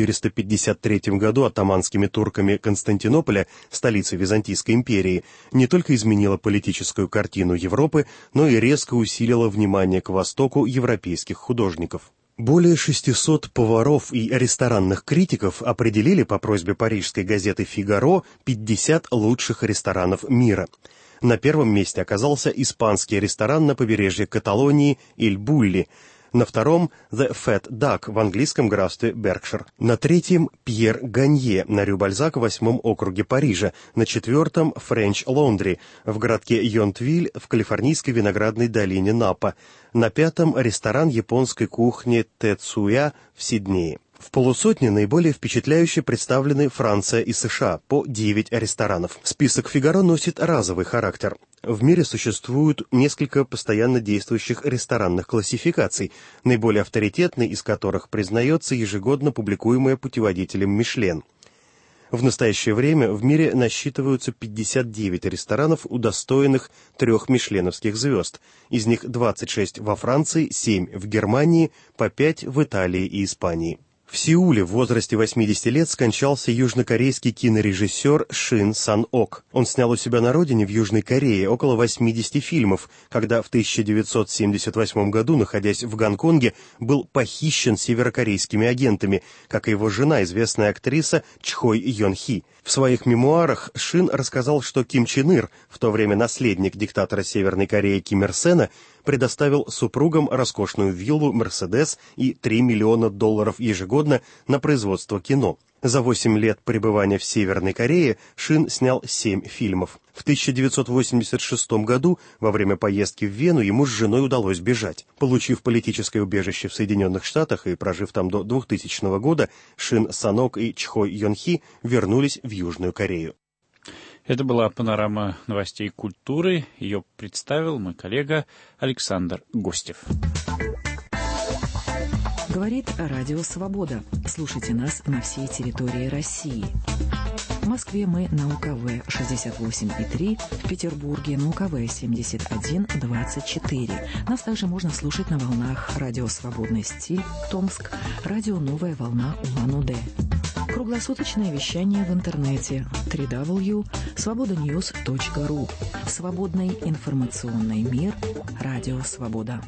1453 году оттоманскими турками Константинополя, столицы Византийской империи, не только изменило политическую картину Европы, но и резко усилило внимание к Востоку европейских художников. Более 600 поваров и ресторанных критиков определили по просьбе парижской газеты «Фигаро» 50 лучших ресторанов мира. На первом месте оказался испанский ресторан на побережье Каталонии «Эль Булли», на втором «The Fat Duck» в английском графстве Беркшир, на третьем «Пьер Ганье» на Рю-Бальзак в 8-м округе Парижа, на четвертом «Френч Лондри» в городке Йонтвиль в калифорнийской виноградной долине Напа, на пятом ресторан японской кухни Тэцуя в Сиднее. В полусотне наиболее впечатляюще представлены Франция и США, по 9 ресторанов. Список «Фигаро» носит разовый характер. В мире существует несколько постоянно действующих ресторанных классификаций, наиболее авторитетной из которых признается ежегодно публикуемая путеводителем «Мишлен». В настоящее время в мире насчитываются 59 ресторанов, удостоенных 3 мишленовских звезд. Из них 26 во Франции, 7 в Германии, по 5 в Италии и Испании. В Сеуле в возрасте 80 лет скончался южнокорейский кинорежиссер Шин Сан-ок. Он снял у себя на родине в Южной Корее около 80 фильмов, когда в 1978 году, находясь в Гонконге, был похищен северокорейскими агентами, как и его жена, известная актриса Чхой Йон-хи. В своих мемуарах Шин рассказал, что Ким Чен Ир, в то время наследник диктатора Северной Кореи Ким Ир Сена, предоставил супругам роскошную виллу, Мерседес и $3 миллиона ежегодно на производство кино. За 8 лет пребывания в Северной Корее Шин снял 7 фильмов. В 1986 году, во время поездки в Вену, ему с женой удалось бежать. Получив политическое убежище в Соединенных Штатах и прожив там до 2000 года, Шин Сан-ок и Чхой Йон-хи вернулись в Южную Корею. Это была панорама новостей культуры. Ее представил мой коллега Александр Гостев. Говорит Радио Свобода. Слушайте нас на всей территории России. В Москве мы на УКВ 68,3, в Петербурге на УКВ 71,24. Нас также можно слушать на волнах радио «Свободный стиль» Томск, радио «Новая волна» Улан-Удэ. Круглосуточное вещание в интернете www.svobodanews.ru. Свободный информационный мир. Радио «Свобода».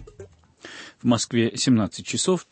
В Москве 17 часов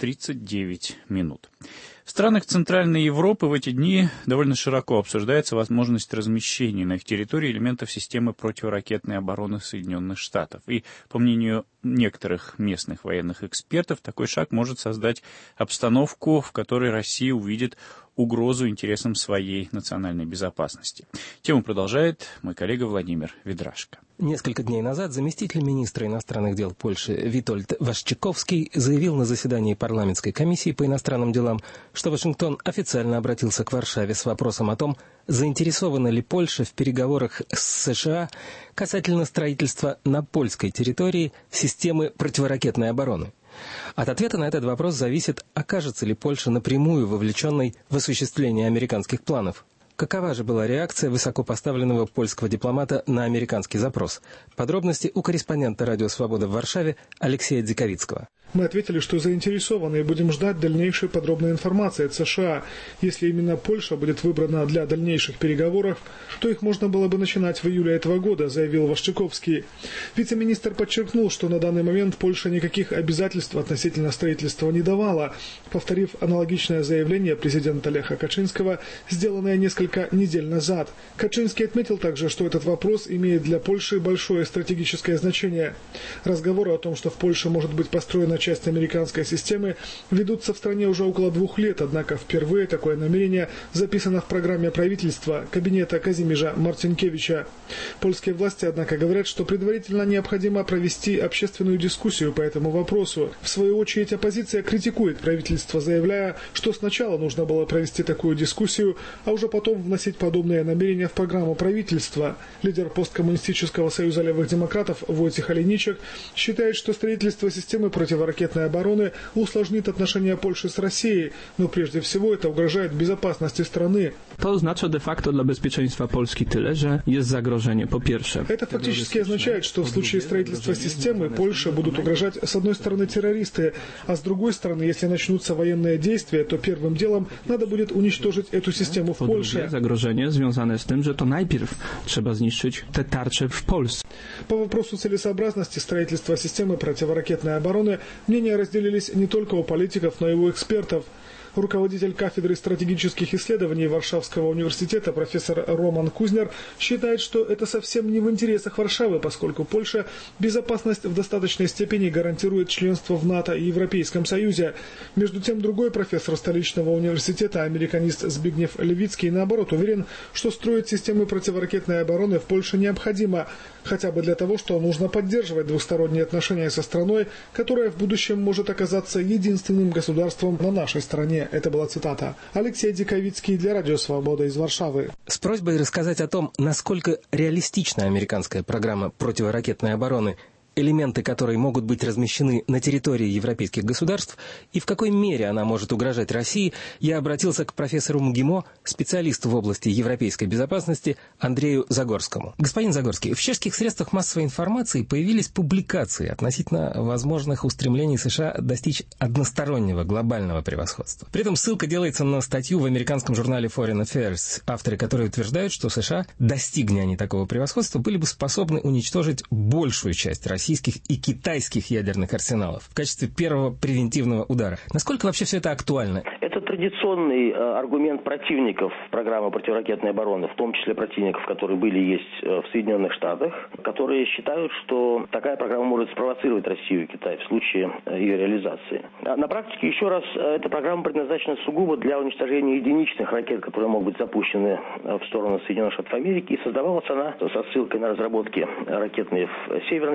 39 минут. В странах Центральной Европы в эти дни довольно широко обсуждается возможность размещения на их территории элементов системы противоракетной обороны Соединенных Штатов. И, по мнению некоторых местных военных экспертов, такой шаг может создать обстановку, в которой Россия увидит угрозу интересам своей национальной безопасности. Тему продолжает мой коллега Владимир Ведрашко. Несколько дней назад заместитель министра иностранных дел Польши Витольд Вaszczykowski заявил на заседании парламентской комиссии по иностранным делам, что Вашингтон официально обратился к Варшаве с вопросом о том, заинтересована ли Польша в переговорах с США касательно строительства на польской территории системы противоракетной обороны. От ответа на этот вопрос зависит, окажется ли Польша напрямую вовлеченной в осуществление американских планов. Какова же была реакция высокопоставленного польского дипломата на американский запрос? Подробности у корреспондента «Радио Свобода» в Варшаве Алексея Дзиковицкого. Мы ответили, что заинтересованы и будем ждать дальнейшей подробной информации от США. Если именно Польша будет выбрана для дальнейших переговоров, то их можно было бы начинать в июле этого года, заявил Вaszczykowski. Вице-министр подчеркнул, что на данный момент Польша никаких обязательств относительно строительства не давала, повторив аналогичное заявление президента Леха Качинского, сделанное несколько недель назад. Качинский отметил также, что этот вопрос имеет для Польши большое стратегическое значение. Разговоры о том, что в Польше может быть построена часть американской системы, ведутся в стране уже около 2 лет, однако впервые такое намерение записано в программе правительства кабинета Казимирза Марцинкевича. Польские власти, однако, говорят, что предварительно необходимо провести общественную дискуссию по этому вопросу. В свою очередь, оппозиция критикует правительство, заявляя, что сначала нужно было провести такую дискуссию, а уже потом вносить подобные намерения в программу правительства. Лидер посткоммунистического союза левых демократов Войцех Оленичек считает, что строительство системы противоракетной обороны усложнит отношения Польши с Россией, но прежде всего это угрожает безопасности страны. To oznacza de facto dla bezpieczeństwa Polski tyle, że jest zagrożenie po pierwsze. Это фактически означает, что в случае строительства системы Польше будут угрожать с одной стороны террористы, а с другой стороны, если начнутся военные действия, то первым делом надо будет уничтожить эту систему в Польше. Zagrożenie związane z tym, że to najpierw trzeba zniszczyć te tarcze w Polsce. По вопросу целесообразности строительства системы противоракетной обороны мнения разделились не только у политиков, но и у экспертов. Руководитель кафедры стратегических исследований Варшавского университета профессор Роман Кузнер считает, что это совсем не в интересах Варшавы, поскольку Польша безопасность в достаточной степени гарантирует членство в НАТО и Европейском Союзе. Между тем, другой профессор столичного университета, американист Збигнев Левицкий, наоборот, уверен, что строить системы противоракетной обороны в Польше необходимо, хотя бы для того, что нужно поддерживать двусторонние отношения со страной, которая в будущем может оказаться единственным государством на нашей стороне. Это была цитата. Алексей Диковицкий для Радио Свобода из Варшавы. С просьбой рассказать о том, насколько реалистична американская программа противоракетной обороны, элементы которой могут быть размещены на территории европейских государств, и в какой мере она может угрожать России, я обратился к профессору МГИМО, специалисту в области европейской безопасности Андрею Загорскому. Господин Загорский, в чешских средствах массовой информации появились публикации относительно возможных устремлений США достичь одностороннего глобального превосходства. При этом ссылка делается на статью в американском журнале Foreign Affairs, авторы которой утверждают, что США, достигня они такого превосходства, были бы способны уничтожить большую часть российских и китайских ядерных арсеналов в качестве первого превентивного удара. Насколько вообще все это актуально? Это традиционный аргумент противников программы противоракетной обороны, в том числе противников, которые были и есть в Соединенных Штатах, которые считают, что такая программа может спровоцировать Россию и Китай в случае ее реализации. На практике, еще раз, эта программа предназначена сугубо для уничтожения единичных ракет, которые могут быть запущены в сторону Соединенных Штатов Америки, и создавалась она со ссылкой на разработки ракетные в Северной Корее,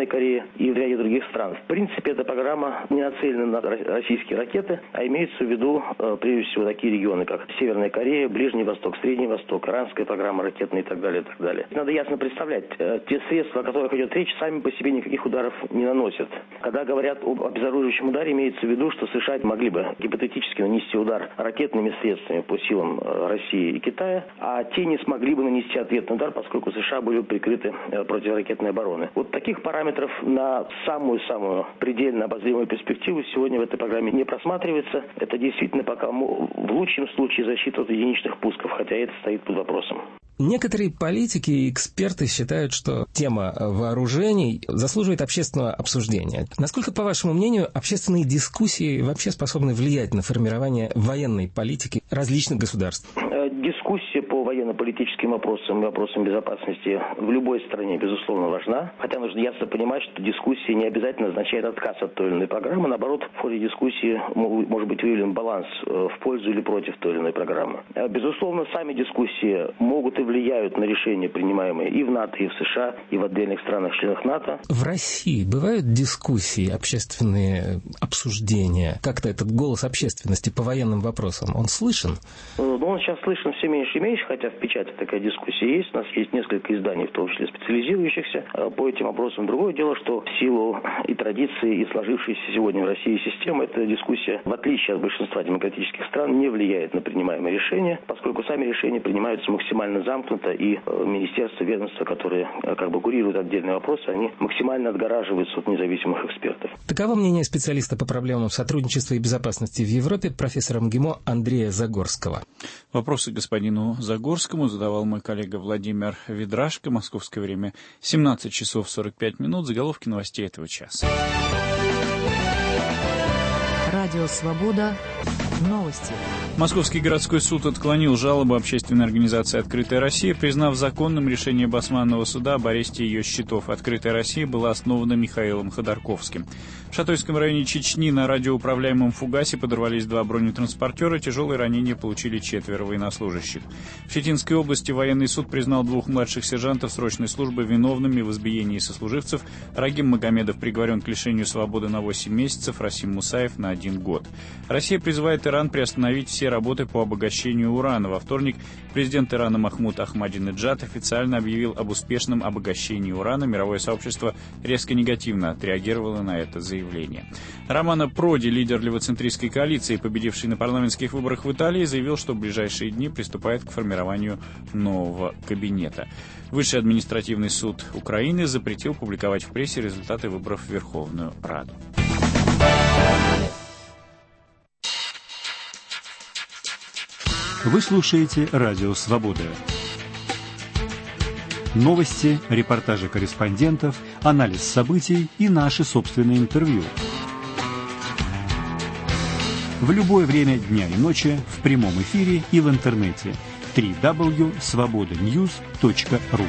Индии и в ряде других стран. В принципе, эта программа не нацелена на российские ракеты, а имеется в виду, прежде всего, такие регионы, как Северная Корея, Ближний Восток, Средний Восток, иранская программа ракетная и так далее, и так далее. Надо ясно представлять, те средства, о которых идет речь, сами по себе никаких ударов не наносят. Когда говорят об обезоруживающем ударе, имеется в виду, что США могли бы гипотетически нанести удар ракетными средствами по силам России и Китая, а те не смогли бы нанести ответный удар, поскольку США были прикрыты противоракетной обороны. Вот таких параметров на самую-самую предельно обозримую перспективу сегодня в этой программе не просматривается. Это действительно пока в лучшем случае защита от единичных пусков, хотя это стоит под вопросом. Некоторые политики и эксперты считают, что тема вооружений заслуживает общественного обсуждения. Насколько, по вашему мнению, общественные дискуссии вообще способны влиять на формирование военной политики различных государств? Дискуссия по военно-политическим вопросам и вопросам безопасности в любой стране, безусловно, важна. Хотя нужно ясно понимать, что дискуссия не обязательно означает отказ от той или иной программы. Наоборот, в ходе дискуссии может быть выявлен баланс в пользу или против той или иной программы. Безусловно, сами дискуссии могут и влияют на решения, принимаемые и в НАТО, и в США, и в отдельных странах-членах НАТО. В России бывают дискуссии, общественные обсуждения? Как-то этот голос общественности по военным вопросам, он слышен? Он сейчас слышен все меньше и меньше, хотя в печати такая дискуссия есть. У нас есть несколько изданий, в том числе специализирующихся по этим вопросам. Другое дело, что в силу и традиции, и сложившейся сегодня в России системы, эта дискуссия, в отличие от большинства демократических стран, не влияет на принимаемые решения, поскольку сами решения принимаются максимально замкнуто, и министерства, ведомства, которые как бы курируют отдельные вопросы, они максимально отгораживаются от независимых экспертов. Таково мнение специалиста по проблемам сотрудничества и безопасности в Европе, профессора МГИМО Андрея Загорского. Вопросы господину Загорскому задавал мой коллега Владимир Ведрашко. Московское время 17 часов 45 минут. Заголовки новостей этого часа. Радио «Свобода». Новости. Московский городской суд отклонил жалобу общественной организации «Открытая Россия», признав законным решение Басманного суда об аресте ее счетов. «Открытая Россия» была основана Михаилом Ходорковским. В Шатойском районе Чечни на радиоуправляемом фугасе подорвались 2 бронетранспортера. Тяжелые ранения получили 4 военнослужащих. В Читинской области военный суд признал 2 младших сержантов срочной службы виновными в избиении сослуживцев. Рагим Магомедов приговорен к лишению свободы на 8 месяцев, Расим Мусаев на 1 год. Россия призывает Иран приостановить все работы по обогащению урана. Во вторник президент Ирана Махмуд Ахмадинеджад официально объявил об успешном обогащении урана. Мировое сообщество резко негативно отреагировало на это заявление. Романо Проди, лидер левоцентристской коалиции, победивший на парламентских выборах в Италии, заявил, что в ближайшие дни приступает к формированию нового кабинета. Высший административный суд Украины запретил публиковать в прессе результаты выборов в Верховную Раду. Вы слушаете «Радио Свобода». Новости, репортажи корреспондентов, анализ событий и наши собственные интервью. В любое время дня и ночи, в прямом эфире и в интернете. www.svobodanews.ru.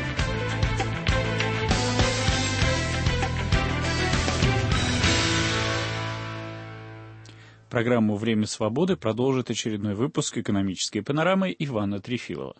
Программу «Время свободы» продолжит очередной выпуск экономической панорамы Ивана Трефилова.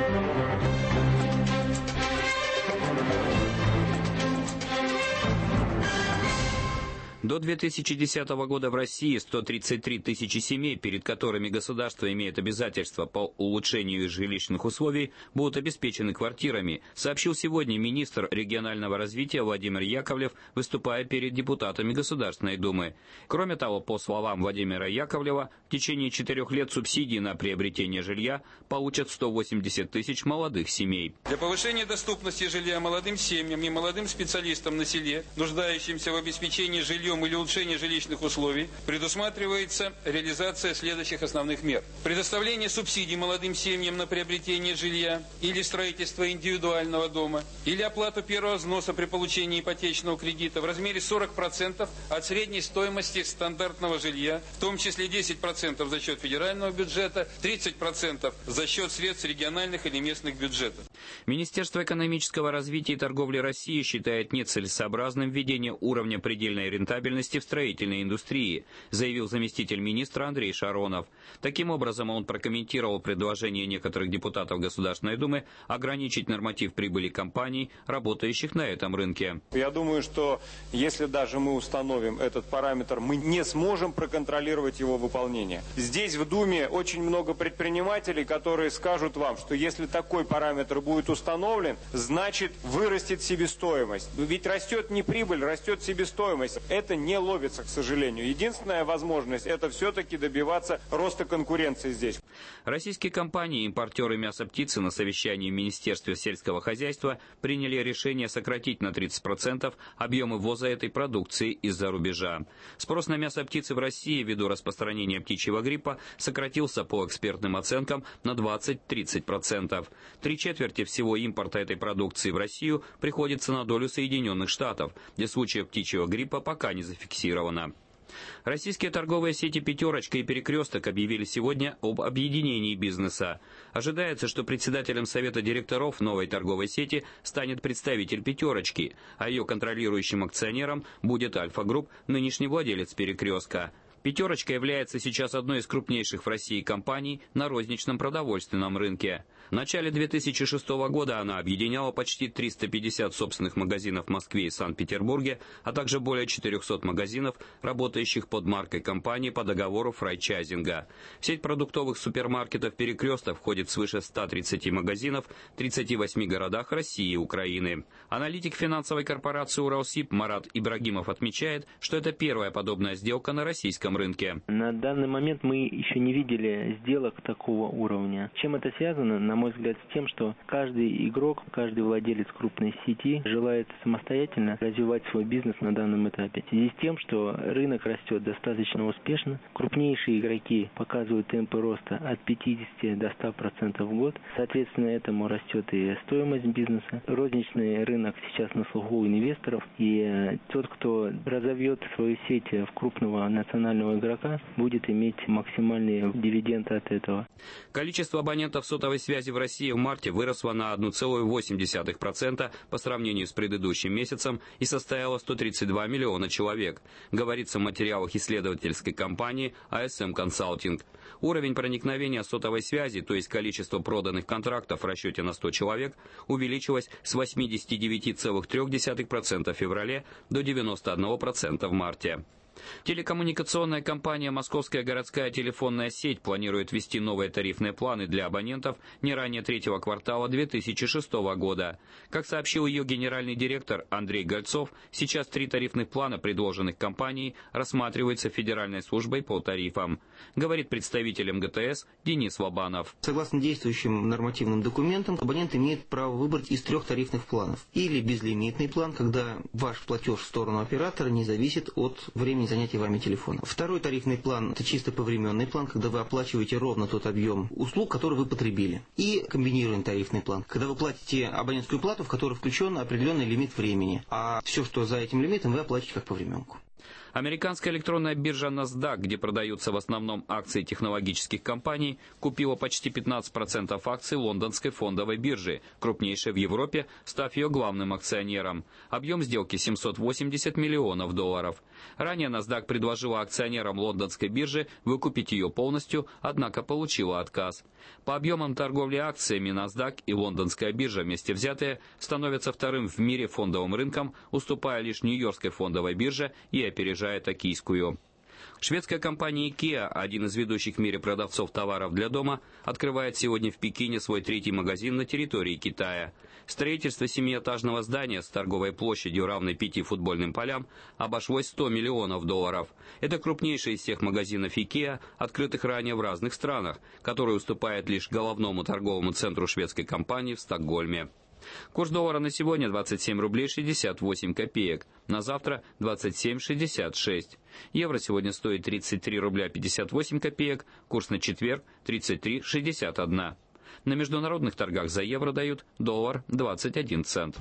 До 2010 года в России 133 тысячи семей, перед которыми государство имеет обязательства по улучшению жилищных условий, будут обеспечены квартирами, сообщил сегодня министр регионального развития Владимир Яковлев, выступая перед депутатами Государственной Думы. Кроме того, по словам Владимира Яковлева, в течение 4 лет субсидии на приобретение жилья получат 180 тысяч молодых семей. Для повышения доступности жилья молодым семьям и молодым специалистам на селе, нуждающимся в обеспечении жильем или улучшении жилищных условий, предусматривается реализация следующих основных мер. Предоставление субсидий молодым семьям на приобретение жилья или строительство индивидуального дома, или оплату первого взноса при получении ипотечного кредита в размере 40% от средней стоимости стандартного жилья, в том числе 10% за счет федерального бюджета, 30% за счет средств региональных или местных бюджетов. Министерство экономического развития и торговли России считает нецелесообразным введение уровня предельной рентабельности в строительной индустрии, заявил заместитель министра Андрей Шаронов. Таким образом, он прокомментировал предложение некоторых депутатов Государственной Думы ограничить норматив прибыли компаний, работающих на этом рынке. Я думаю, что если даже мы установим этот параметр, мы не сможем проконтролировать его выполнение. Здесь в Думе очень много предпринимателей, которые скажут вам, что если такой параметр будет установлен, значит вырастет себестоимость. Ведь растет не прибыль, растет себестоимость. Это не ловится, к сожалению. Единственная возможность — это все-таки добиваться роста конкуренции здесь. Российские компании, импортеры мяса птицы на совещании в Министерстве сельского хозяйства приняли решение сократить на 30% объемы ввоза этой продукции из-за рубежа. Спрос на мясо птицы в России ввиду распространения птичьего гриппа сократился по экспертным оценкам на 20-30%. 3/4 всего импорта этой продукции в Россию приходится на долю Соединенных Штатов, где случаев птичьего гриппа пока не зафиксировано. Российские торговые сети «Пятерочка» и «Перекресток» объявили сегодня об объединении бизнеса. Ожидается, что председателем совета директоров новой торговой сети станет представитель «Пятерочки», а ее контролирующим акционером будет «Альфа-Групп», нынешний владелец «Перекрестка». «Пятерочка» является сейчас одной из крупнейших в России компаний на розничном продовольственном рынке. В начале 2006 года она объединяла почти 350 собственных магазинов в Москве и Санкт-Петербурге, а также более 400 магазинов, работающих под маркой компании по договору франчайзинга. В сеть продуктовых супермаркетов «Перекресток» входит свыше 130 магазинов в 38 городах России и Украины. Аналитик финансовой корпорации «Уралсиб» Марат Ибрагимов отмечает, что это первая подобная сделка на российском рынке. На данный момент мы еще не видели сделок такого уровня. Чем это связано? На мой взгляд, с тем, что каждый игрок, каждый владелец крупной сети желает самостоятельно развивать свой бизнес на данном этапе. В связи с тем, что рынок растет достаточно успешно, крупнейшие игроки показывают темпы роста от 50 до 100% в год. Соответственно, этому растет и стоимость бизнеса. Розничный рынок сейчас на слуху у инвесторов, и тот, кто разовьет свою сеть в крупного национального игрока, будет иметь максимальные дивиденды от этого. Количество абонентов сотовой связи в России в марте выросло на 1,8% по сравнению с предыдущим месяцем и составило 132 миллиона человек, говорится в материалах исследовательской компании ASM Consulting. Уровень проникновения сотовой связи, то есть количество проданных контрактов в расчете на 100 человек, увеличилось с 89,3% в феврале до 91% в марте. Телекоммуникационная компания «Московская городская телефонная сеть» планирует ввести новые тарифные планы для абонентов не ранее третьего квартала 2006 года. Как сообщил ее генеральный директор Андрей Гольцов, сейчас 3 тарифных плана, предложенных компанией, рассматриваются Федеральной службой по тарифам. Говорит представитель МГТС Денис Лобанов. Согласно действующим нормативным документам, абонент имеет право выбрать из 3 тарифных планов. Или безлимитный план, когда ваш платеж в сторону оператора не зависит от времени занятия вами телефона. Второй тарифный план – это чисто повременный план, когда вы оплачиваете ровно тот объем услуг, который вы потребили. И комбинированный тарифный план, когда вы платите абонентскую плату, в которой включен определенный лимит времени, а все, что за этим лимитом, вы оплачиваете как повременку. Американская электронная биржа NASDAQ, где продаются в основном акции технологических компаний, купила почти 15% акций лондонской фондовой биржи, крупнейшей в Европе, став ее главным акционером. Объем сделки $780 миллионов. Ранее NASDAQ предложила акционерам лондонской биржи выкупить ее полностью, однако получила отказ. По объемам торговли акциями NASDAQ и лондонская биржа вместе взятые становятся вторым в мире фондовым рынком, уступая лишь Нью-Йоркской фондовой бирже и опережая токийскую. Шведская компания IKEA, один из ведущих в мире продавцов товаров для дома, открывает сегодня в Пекине свой 3-й магазин на территории Китая. Строительство 7-этажного здания с торговой площадью, равной 5 футбольным полям, обошлось $100 миллионов. Это крупнейший из всех магазинов IKEA, открытых ранее в разных странах, который уступает лишь головному торговому центру шведской компании в Стокгольме. Курс доллара на сегодня 27 рублей 68 копеек, на завтра 27,66. Евро сегодня стоит 33 рубля 58 копеек, курс на четверг 33,61. На международных торгах за евро дают доллар 21 цент.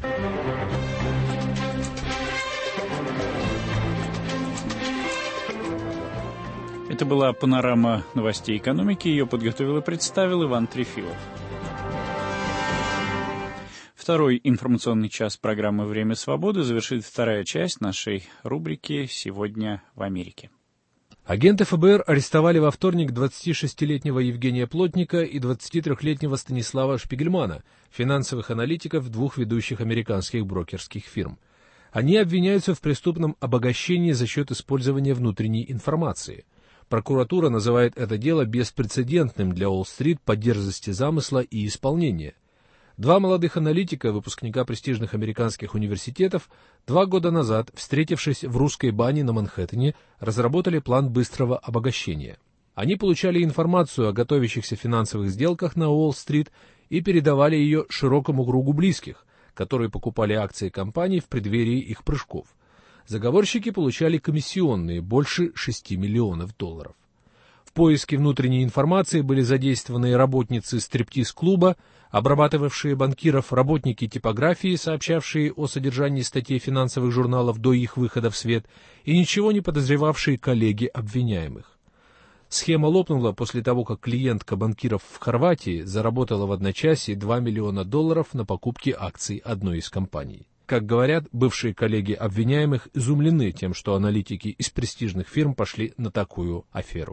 Это была панорама новостей экономики. Ее подготовил и представил Иван Трефилов. Второй информационный час программы «Время свободы» завершит вторая часть нашей рубрики «Сегодня в Америке». Агенты ФБР арестовали во вторник 26-летнего Евгения Плотника и 23-летнего Станислава Шпигельмана, финансовых аналитиков двух ведущих американских брокерских фирм. Они обвиняются в преступном обогащении за счет использования внутренней информации. Прокуратура называет это дело беспрецедентным для Уолл-стрит по дерзости замысла и исполнения. Два молодых аналитика, выпускника престижных американских университетов, 2 года назад, встретившись в русской бане на Манхэттене, разработали план быстрого обогащения. Они получали информацию о готовящихся финансовых сделках на Уолл-стрит и передавали ее широкому кругу близких, которые покупали акции компаний в преддверии их прыжков. Заговорщики получали комиссионные больше $6 миллионов. В поиске внутренней информации были задействованы работницы стриптиз-клуба, обрабатывавшие банкиров, работники типографии, сообщавшие о содержании статей финансовых журналов до их выхода в свет, и ничего не подозревавшие коллеги обвиняемых. Схема лопнула после того, как клиентка банкиров в Хорватии заработала в одночасье $2 миллиона на покупке акций одной из компаний. Как говорят, бывшие коллеги обвиняемых изумлены тем, что аналитики из престижных фирм пошли на такую аферу.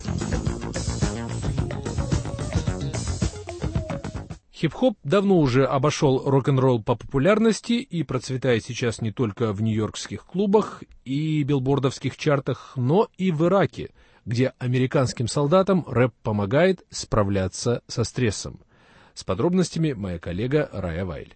Хип-хоп давно уже обошел рок-н-ролл по популярности и процветает сейчас не только в нью-йоркских клубах и билбордовских чартах, но и в Ираке, где американским солдатам рэп помогает справляться со стрессом. С подробностями моя коллега Рая Вайль.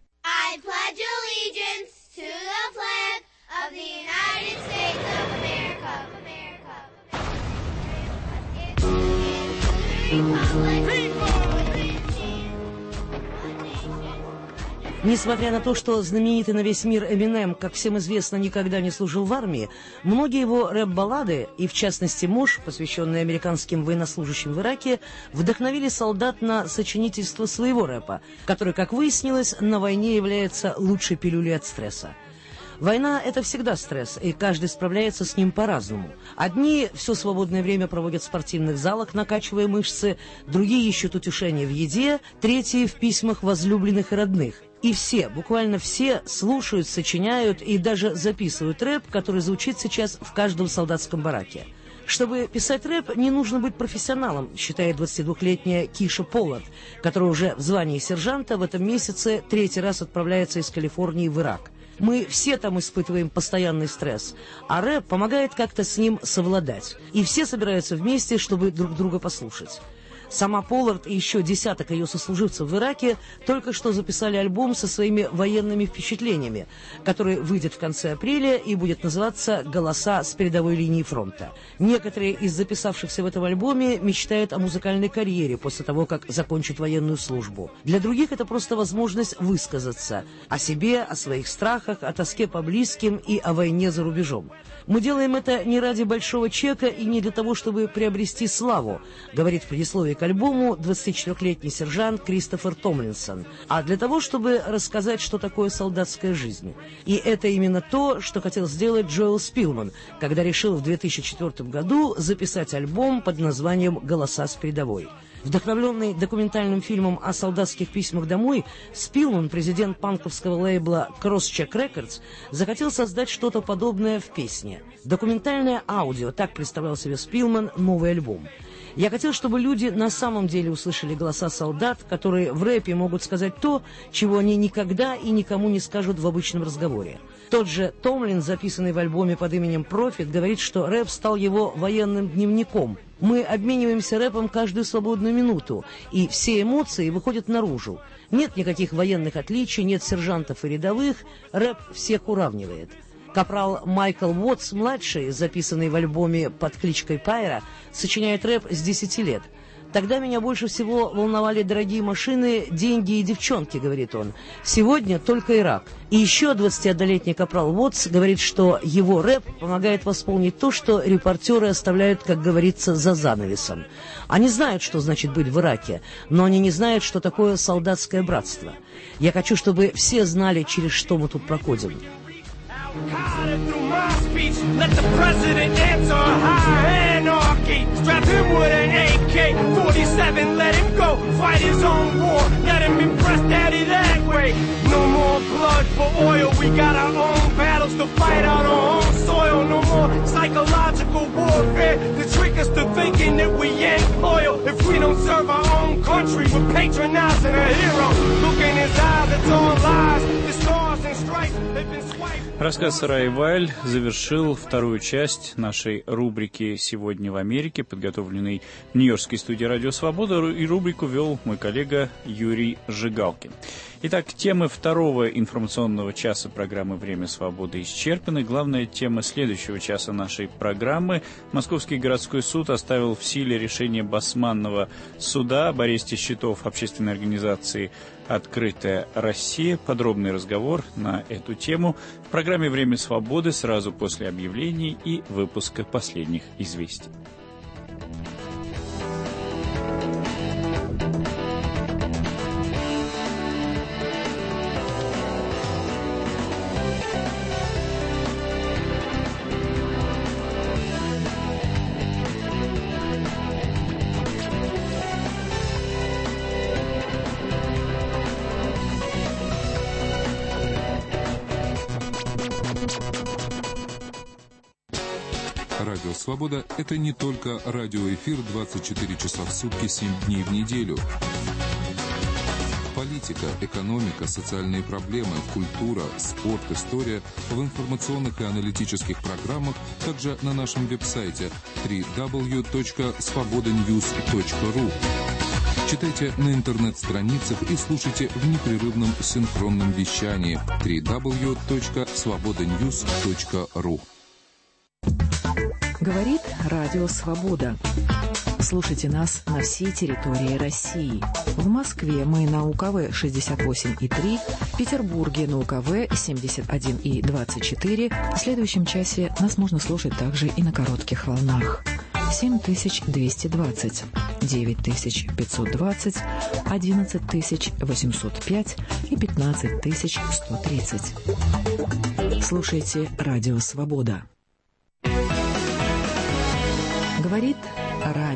Несмотря на то, что знаменитый на весь мир Эминем, как всем известно, никогда не служил в армии, многие его рэп-баллады, и в частности «Мош», посвященный американским военнослужащим в Ираке, вдохновили солдат на сочинительство своего рэпа, который, как выяснилось, на войне является лучшей пилюлей от стресса. Война – это всегда стресс, и каждый справляется с ним по-разному. Одни все свободное время проводят в спортивных залах, накачивая мышцы, другие ищут утешение в еде, третьи – в письмах возлюбленных и родных. И все, буквально все, слушают, сочиняют и даже записывают рэп, который звучит сейчас в каждом солдатском бараке. Чтобы писать рэп, не нужно быть профессионалом, считает 22-летняя Киша Поллард, которая уже в звании сержанта в этом месяце 3-й раз отправляется из Калифорнии в Ирак. Мы все там испытываем постоянный стресс, а рэп помогает как-то с ним совладать. И все собираются вместе, чтобы друг друга послушать. Сама Поллард и еще десяток ее сослуживцев в Ираке только что записали альбом со своими военными впечатлениями, который выйдет в конце апреля и будет называться «Голоса с передовой линии фронта». Некоторые из записавшихся в этом альбоме мечтают о музыкальной карьере после того, как закончат военную службу. Для других это просто возможность высказаться о себе, о своих страхах, о тоске по близким и о войне за рубежом. «Мы делаем это не ради большого чека и не для того, чтобы приобрести славу», говорит в предисловии к альбому 24-летний сержант Кристофер Томлинсон, а для того, чтобы рассказать, что такое солдатская жизнь. И это именно то, что хотел сделать Джоэл Спилман, когда решил в 2004 году записать альбом под названием «Голоса с передовой». Вдохновленный документальным фильмом о солдатских письмах домой, Спилман, президент панковского лейбла Crosscheck Records, захотел создать что-то подобное в песне. Документальное аудио, так представлял себе Спилман новый альбом. Я хотел, чтобы люди на самом деле услышали голоса солдат, которые в рэпе могут сказать то, чего они никогда и никому не скажут в обычном разговоре. Тот же Томлин, записанный в альбоме под именем Профит, говорит, что рэп стал его военным дневником. Мы обмениваемся рэпом каждую свободную минуту, и все эмоции выходят наружу. Нет никаких военных отличий, нет сержантов и рядовых, рэп всех уравнивает. Капрал Майкл Уотс-младший, записанный в альбоме под кличкой Пайра, сочиняет рэп с 10 лет. «Тогда меня больше всего волновали дорогие машины, деньги и девчонки», — говорит он. «Сегодня только Ирак». И еще 21-летний капрал Уотс говорит, что его рэп помогает восполнить то, что репортеры оставляют, как говорится, за занавесом. Они знают, что значит быть в Ираке, но они не знают, что такое солдатское братство. Я хочу, чтобы все знали, через что мы тут проходим. Through my speech, let the president answer high anarchy. Strap him with an AK-47, let him go fight his own war. Let him impress daddy that way. break. No more blood for oil. We got our own battles to fight on our own soil. No more psychological warfare to trick us to thinking that we ain't loyal. If we don't serve our own country, we're patronizing a hero. Look in his eyes, it's all lies. The stars and stripes, they've been swiped. Рассказ Раи Вайль завершил вторую часть нашей рубрики «Сегодня в Америке», подготовленной в Нью-Йоркской студии «Радио Свобода», и рубрику вел мой коллега Юрий Жигалкин. Итак, темы второго информационного часа программы «Время свободы» исчерпаны. Главная тема следующего часа нашей программы. Московский городской суд оставил в силе решение Басманного суда об аресте счетов общественной организации «Открытая Россия». Подробный разговор на эту тему в программе «Время свободы» сразу после объявлений и выпуска последних известий. Радио «Свобода» — это не только радиоэфир 24 часа в сутки, 7 дней в неделю. Политика, экономика, социальные проблемы, культура, спорт, история в информационных и аналитических программах, также на нашем веб-сайте www.svobodanews.ru. Читайте на интернет-страницах и слушайте в непрерывном синхронном вещании www.svobodanews.ru. Говорит Радио Свобода. Слушайте нас на всей территории России. В Москве мы на УКВ 68,3, в Петербурге на УКВ 71,24. В следующем часе нас можно слушать также и на коротких волнах. 7220, 9520, 11805 и 15130. Слушайте Радио Свобода. Говорит Радио.